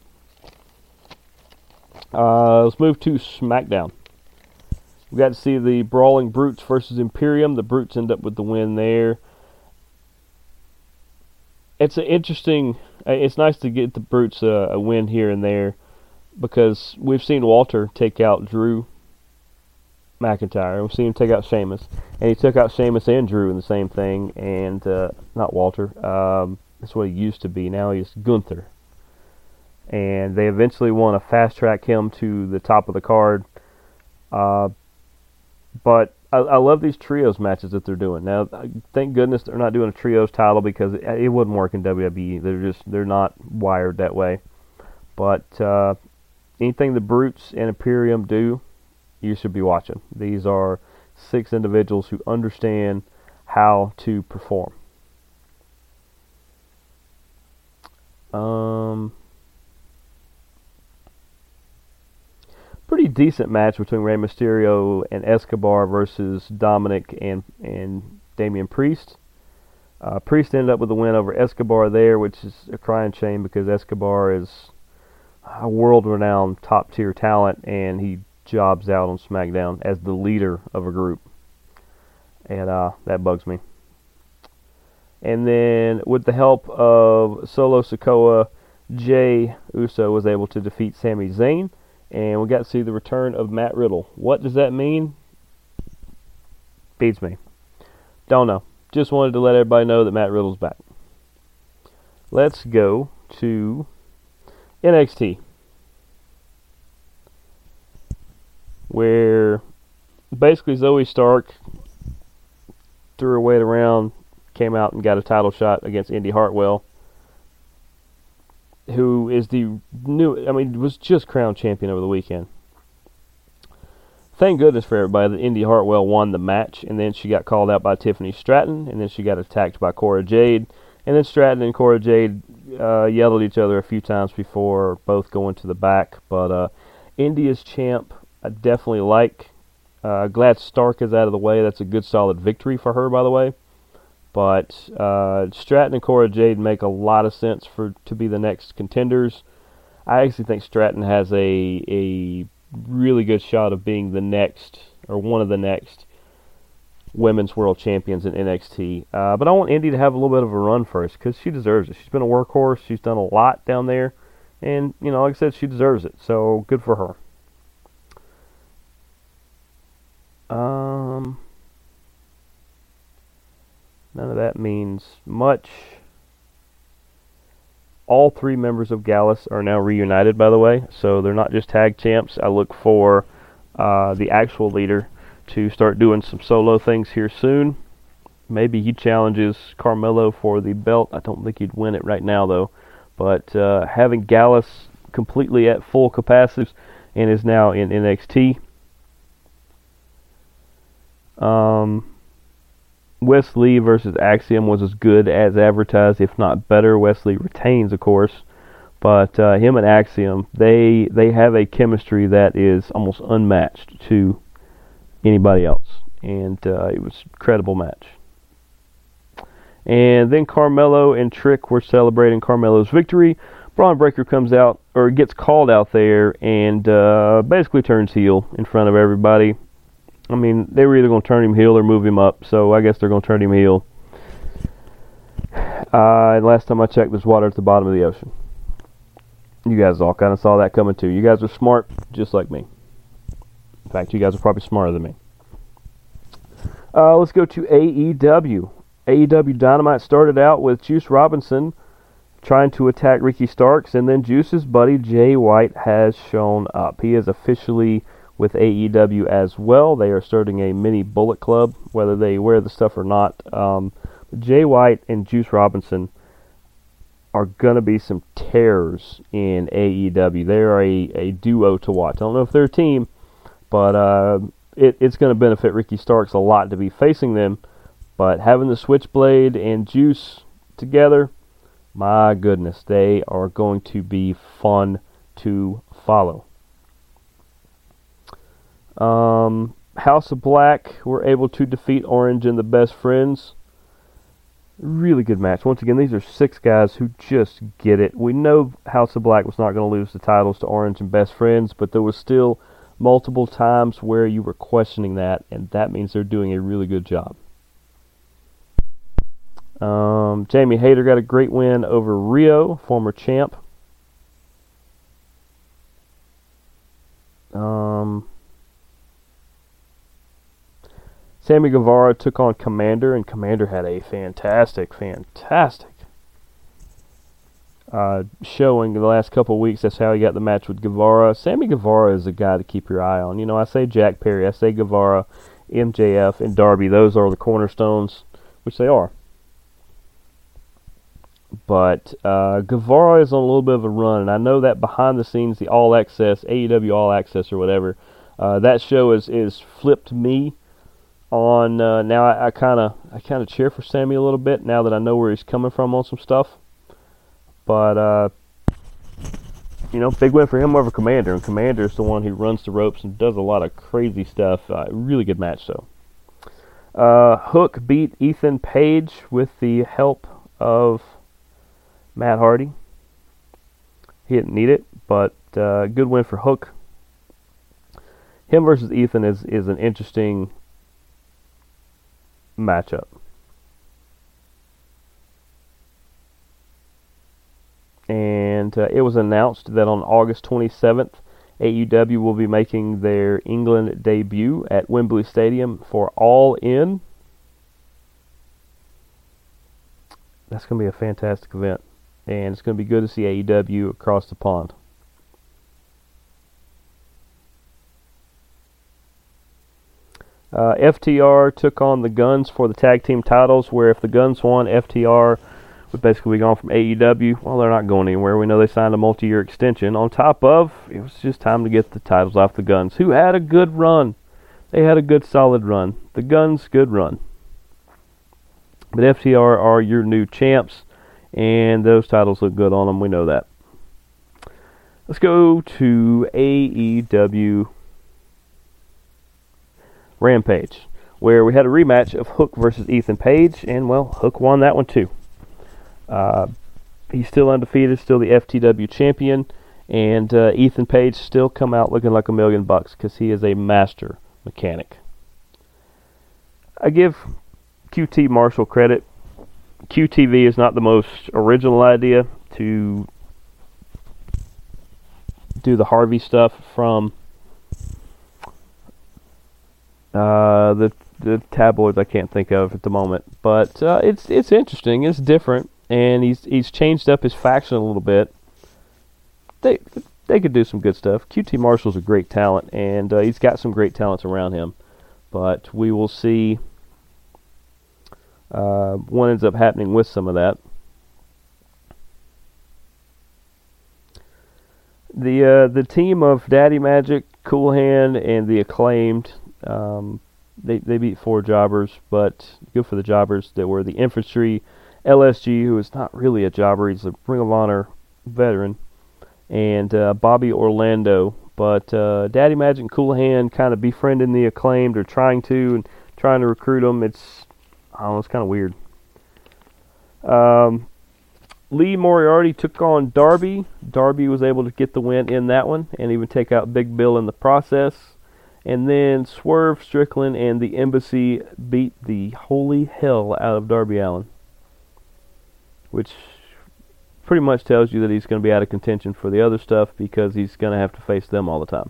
A: Let's move to SmackDown. We got to see the Brawling Brutes versus Imperium. The Brutes end up with the win there. It's nice to get the Brutes a win here and there because we've seen Walter take out Drew McIntyre. We've seen him take out Sheamus. And he took out Sheamus and Drew in the same thing. And, not Walter. That's what he used to be. Now he's Gunther. And they eventually want to fast-track him to the top of the card. But I love these trios matches that they're doing. Now, thank goodness they're not doing a trios title because it wouldn't work in WWE. They're not wired that way. But anything the Brutes and Imperium do, you should be watching. These are 6 individuals who understand how to perform. pretty decent match between Rey Mysterio and Escobar versus Dominic and Damian Priest. Priest ended up with a win over Escobar there, which is a crying shame because Escobar is a world-renowned top-tier talent, and he jobs out on SmackDown as the leader of a group. And that bugs me. And then, with the help of Solo Sikoa, Jey Uso was able to defeat Sami Zayn. And we got to see the return of Matt Riddle. What does that mean? Beats me. Don't know. Just wanted to let everybody know that Matt Riddle's back. Let's go to NXT, where basically Zoe Stark threw her weight around, came out and got a title shot against Indy Hartwell, who is was just crowned champion over the weekend. Thank goodness for everybody that Indy Hartwell won the match, and then she got called out by Tiffany Stratton, and then she got attacked by Cora Jade, and then Stratton and Cora Jade yelled at each other a few times before both going to the back. But Indy is champ. I definitely like. Glad Stark is out of the way. That's a good, solid victory for her, by the way. But Stratton and Cora Jade make a lot of sense to be the next contenders. I actually think Stratton has a really good shot of being the next, or one of the next, women's world champions in NXT. But I want Indy to have a little bit of a run first, because she deserves it. She's been a workhorse. She's done a lot down there. And, like I said, she deserves it. So, good for her. None of that means much. All three members of Gallus are now reunited, by the way, so they're not just tag champs. I look for the actual leader to start doing some solo things here soon. Maybe he challenges Carmelo for the belt. I don't think he'd win it right now, though. But having Gallus completely at full capacity and is now in NXT. Wes Lee versus Axiom was as good as advertised, if not better. Wes Lee retains, of course, but him and Axiom, they have a chemistry that is almost unmatched to anybody else, and it was a credible match. And then Carmelo and Trick were celebrating Carmelo's victory. Braun Breaker comes out, or gets called out there, and basically turns heel in front of everybody. I mean, they were either going to turn him heel or move him up, so I guess they're going to turn him heel. And last time I checked, there's water at the bottom of the ocean. You guys all kind of saw that coming too. You guys are smart, just like me. In fact, you guys are probably smarter than me. Let's go to AEW. AEW Dynamite started out with Juice Robinson trying to attack Ricky Starks, and then Juice's buddy Jay White has shown up. He is officially with AEW as well. They are starting a mini Bullet Club, whether they wear the stuff or not. Jay White and Juice Robinson are going to be some terrors in AEW. They are a duo to watch. I don't know if they're a team, but it's going to benefit Ricky Starks a lot to be facing them. But having the Switchblade and Juice together, my goodness, they are going to be fun to follow. House of Black were able to defeat Orange and the Best Friends. Really good match. Once again, these are 6 guys who just get it. We know House of Black was not going to lose the titles to Orange and Best Friends, but there was still multiple times where you were questioning that, and that means they're doing a really good job. Jamie Hayter got a great win over Rio, former champ. Sammy Guevara took on Commander, and Commander had a fantastic showing the last couple of weeks. That's how he got the match with Guevara. Sammy Guevara is a guy to keep your eye on. I say Jack Perry, I say Guevara, MJF, and Darby. Those are the cornerstones, which they are. But Guevara is on a little bit of a run, and I know that behind the scenes, the All Access, AEW All Access or whatever, that show is flipped me on. Now I kind of cheer for Sammy a little bit now that I know where he's coming from on some stuff. But big win for him over Commander, and Commander's the one who runs the ropes and does a lot of crazy stuff. Really good match, though. Hook beat Ethan Page with the help of Matt Hardy. He didn't need it, but good win for Hook. Him versus Ethan is an interesting matchup. And it was announced that on August 27th, AEW will be making their England debut at Wembley Stadium for All In. That's going to be a fantastic event. And it's going to be good to see AEW across the pond. FTR took on the Guns for the tag team titles, where if the Guns won, FTR would basically be gone from AEW. Well, they're not going anywhere. We know they signed a multi-year extension. On top of, it was just time to get the titles off the Guns, who had a good run. They had a good, solid run. The Guns, good run. But FTR are your new champs, and those titles look good on them. We know that. Let's go to AEW Rampage, where we had a rematch of Hook versus Ethan Page, and, well, Hook won that one too. He's still undefeated, still the FTW champion, and Ethan Page still come out looking like $1 million because he is a master mechanic. I give QT Marshall credit. QTV is not the most original idea to do the Harvey stuff from the tabloids I can't think of at the moment, but it's interesting. It's different, and he's changed up his faction a little bit. They could do some good stuff. QT Marshall's a great talent, and he's got some great talents around him, but we will see what ends up happening with some of that. The team of Daddy Magic, Cool Hand, and the Acclaimed, they beat 4 jobbers, but good for the jobbers that were the Infantry, LSG, who is not really a jobber, he's a Ring of Honor veteran, and Bobby Orlando. But Daddy Magic and Cool Hand kind of befriending the Acclaimed, or trying to recruit them. It's kind of weird. Lee Moriarty took on Darby. Darby was able to get the win in that one, and even take out Big Bill in the process. And then Swerve Strickland and the Embassy beat the holy hell out of Darby Allin, which pretty much tells you that he's going to be out of contention for the other stuff, because he's going to have to face them all the time.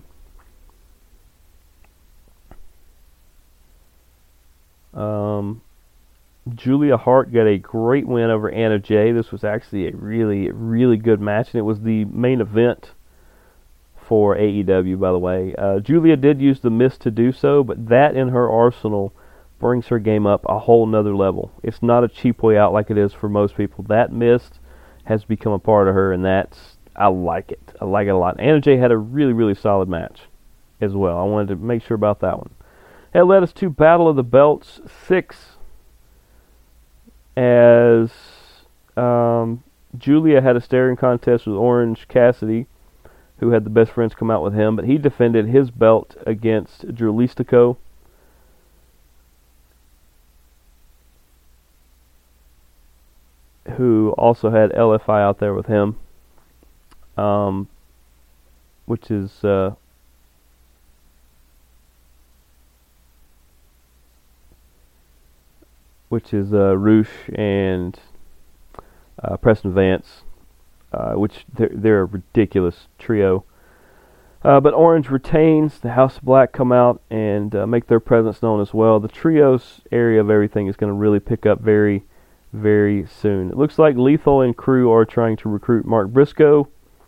A: Julia Hart got a great win over Anna Jay. This was actually a really, really good match, and it was the main event for AEW, by the way. Julia did use the mist to do so, but that in her arsenal brings her game up a whole nother level. It's not a cheap way out like it is for most people. That mist has become a part of her, and I like it. I like it a lot. Anna Jay had a really, really solid match as well. I wanted to make sure about that one. That led us to Battle of the Belts 6, as Julia had a staring contest with Orange Cassidy, who had the best friends come out with him, but he defended his belt against Drew Listico. Who also had LFI out there with him, which is Roosh and Preston Vance, which they're a ridiculous trio. But Orange retains. The House of Black come out and make their presence known as well. The trios area of everything is going to really pick up very, very soon. It looks like Lethal and crew are trying to recruit Mark Briscoe.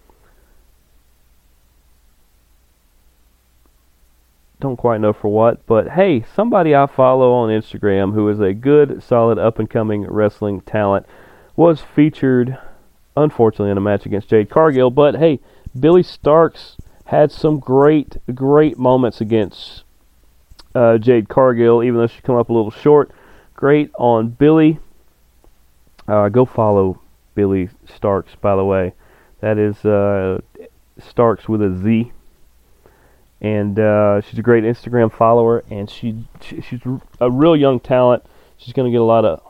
A: Don't quite know for what, but hey, somebody I follow on Instagram who is a good, solid, up-and-coming wrestling talent was featured, unfortunately, in a match against Jade Cargill. But hey, Billy Starks had some great, great moments against Jade Cargill, even though she come up a little short. Great on Billy. Go follow Billy Starks, by the way. That is Starks with a Z, and she's a great Instagram follower, and she's a real young talent. She's going to get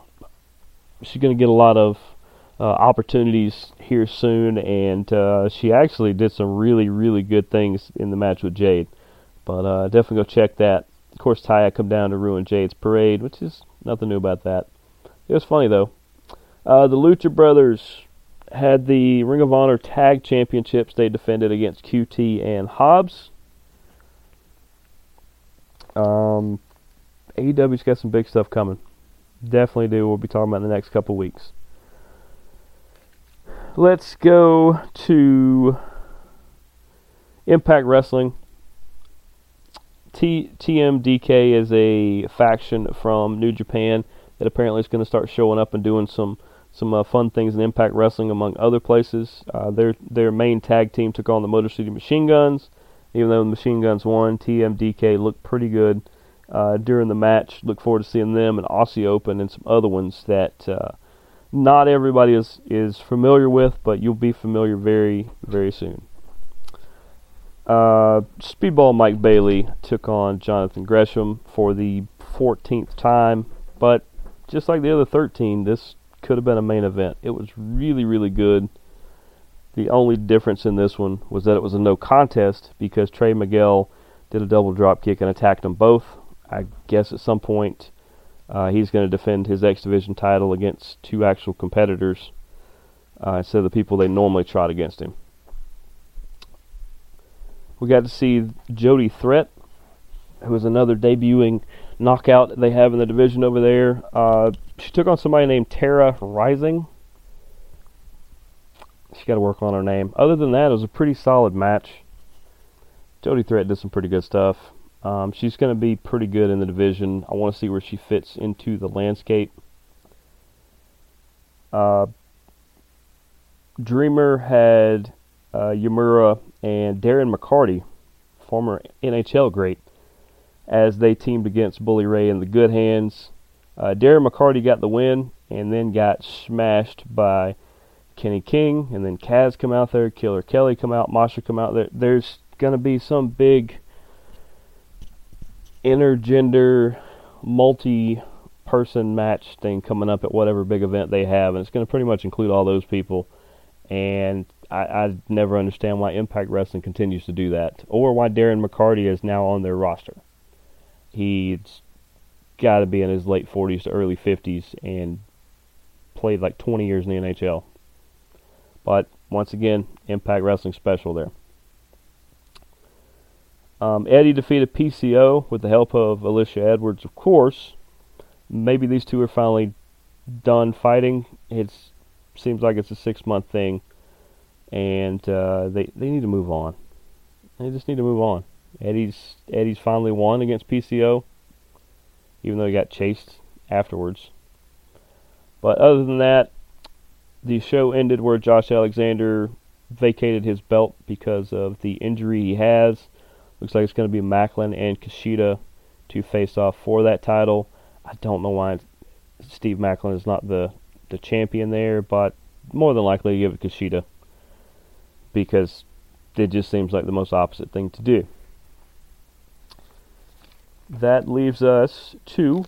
A: a lot of opportunities here soon, and she actually did some really, really good things in the match with Jade. But definitely go check that. Of course, Taya come down to ruin Jade's parade, which is nothing new about that. It was funny, though. The Lucha Brothers had the Ring of Honor Tag Championships. They defended against QT and Hobbs. AEW's got some big stuff coming. Definitely do. We'll be talking about in the next couple weeks. Let's go to Impact Wrestling. TMDK is a faction from New Japan that apparently is going to start showing up and doing some fun things in Impact Wrestling, among other places. Their main tag team took on the Motor City Machine Guns. Even though the Machine Guns won, TMDK looked pretty good during the match. Look forward to seeing them and Aussie Open and some other ones that not everybody is familiar with, but you'll be familiar very, very soon. Speedball Mike Bailey took on Jonathan Gresham for the 14th time, but just like the other 13, this could have been a main event. It was really, really good. The only difference in this one was that it was a no contest because Trey Miguel did a double drop kick and attacked them both. I guess at some point he's going to defend his X Division title against two actual competitors instead of the people they normally trot against him. We got to see Jody Threat, who is another debuting knockout they have in the division over there. She took on somebody named Tara Rising. She got to work on her name. Other than that, it was a pretty solid match. Jody Threat did some pretty good stuff. She's going to be pretty good in the division. I want to see where she fits into the landscape. Dreamer had Yamura and Darren McCarty, former NHL great, as they teamed against Bully Ray and the Good Hands. Darren McCarty got the win and then got smashed by Kenny King, and then Kaz come out there, Killer Kelly come out, Masha come out there. There's going to be some big intergender, multi-person match thing coming up at whatever big event they have, and it's going to pretty much include all those people. And I never understand why Impact Wrestling continues to do that, or why Darren McCarty is now on their roster. He's got to be in his late 40s to early 50s and played like 20 years in the NHL. But once again, Impact Wrestling special there. Eddie defeated PCO with the help of Alicia Edwards, of course. Maybe these two are finally done fighting. It seems like it's a 6-month thing, and they need to move on. They just need to move on. Eddie's finally won against PCO, even though he got chased afterwards. But other than that, the show ended where Josh Alexander vacated his belt because of the injury he has. Looks like it's going to be Macklin and Kushida to face off for that title. I don't know why Steve Macklin is not the champion there, but more than likely to give it Kushida because it just seems like the most opposite thing to do. That leaves us to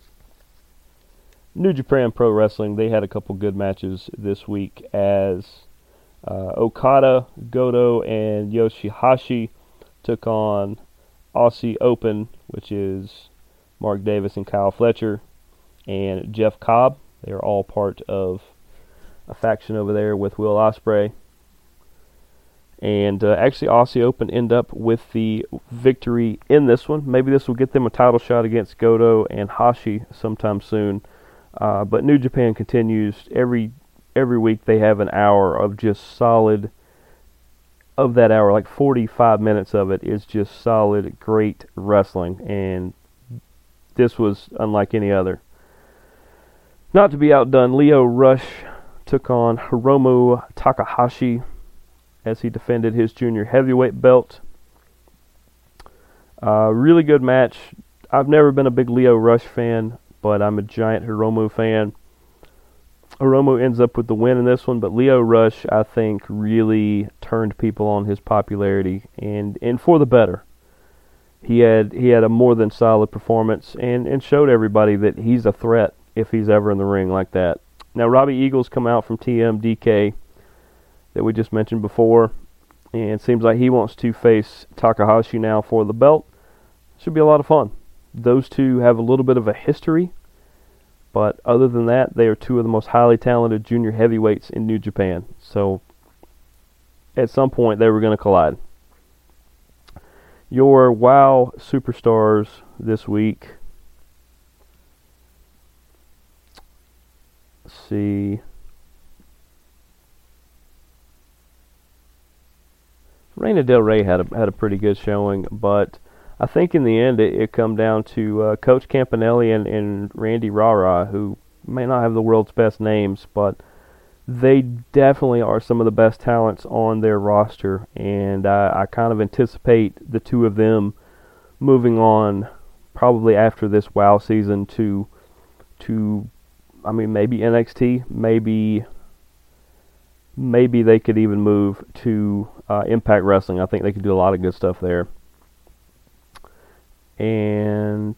A: New Japan Pro Wrestling. They had a couple good matches this week as Okada, Goto, and Yoshihashi took on Aussie Open, which is Mark Davis and Kyle Fletcher, and Jeff Cobb. They are all part of a faction over there with Will Ospreay. And actually, Aussie Open end up with the victory in this one. Maybe this will get them a title shot against Goto and Hashi sometime soon. But New Japan continues. Every week they have an hour of just solid. Of that hour, like 45 minutes of it is just solid, great wrestling. And this was unlike any other. Not to be outdone, Lio Rush took on Hiromu Takahashi as he defended his junior heavyweight belt. Really good match. I've never been a big Lio Rush fan, but I'm a giant Hiromu fan. Hiromu ends up with the win in this one, but Lio Rush, I think, really turned people on his popularity, and for the better. He had a more than solid performance and showed everybody that he's a threat if he's ever in the ring like that. Now, Robbie Eagles come out from TMDK that we just mentioned before, and it seems like he wants to face Takahashi now for the belt. Should be a lot of fun. Those two have a little bit of a history, but other than that, they are two of the most highly talented junior heavyweights in New Japan. So, at some point, they were going to collide. Your WoW superstars this week. Let's see. Reina Del Rey had a pretty good showing, but I think in the end it come down to Coach Campanelli and Randy Rara, who may not have the world's best names, but they definitely are some of the best talents on their roster, and I kind of anticipate the two of them moving on probably after this WoW season to maybe NXT, maybe they could even move to Impact Wrestling. I think they could do a lot of good stuff there. And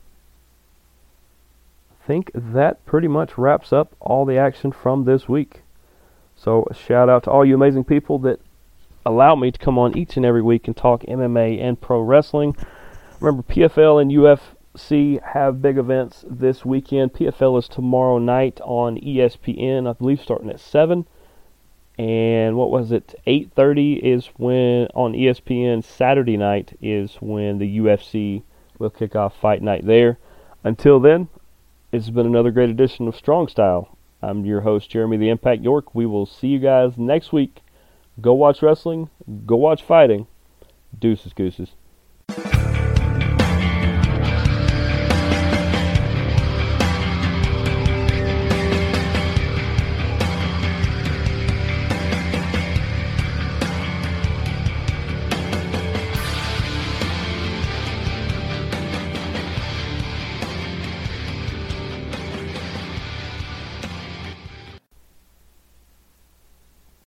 A: I think that pretty much wraps up all the action from this week. So a shout out to all you amazing people that allow me to come on each and every week and talk MMA and pro wrestling. Remember, PFL and UFC have big events this weekend. PFL is tomorrow night on ESPN, I believe starting at 7. And 8:30 is when on ESPN Saturday night is when the UFC will kick off Fight Night there. Until then, it's been another great edition of Strong Style. I'm your host, Jeremy the Impact York. We will see you guys next week. Go watch wrestling. Go watch fighting. Deuces, gooses.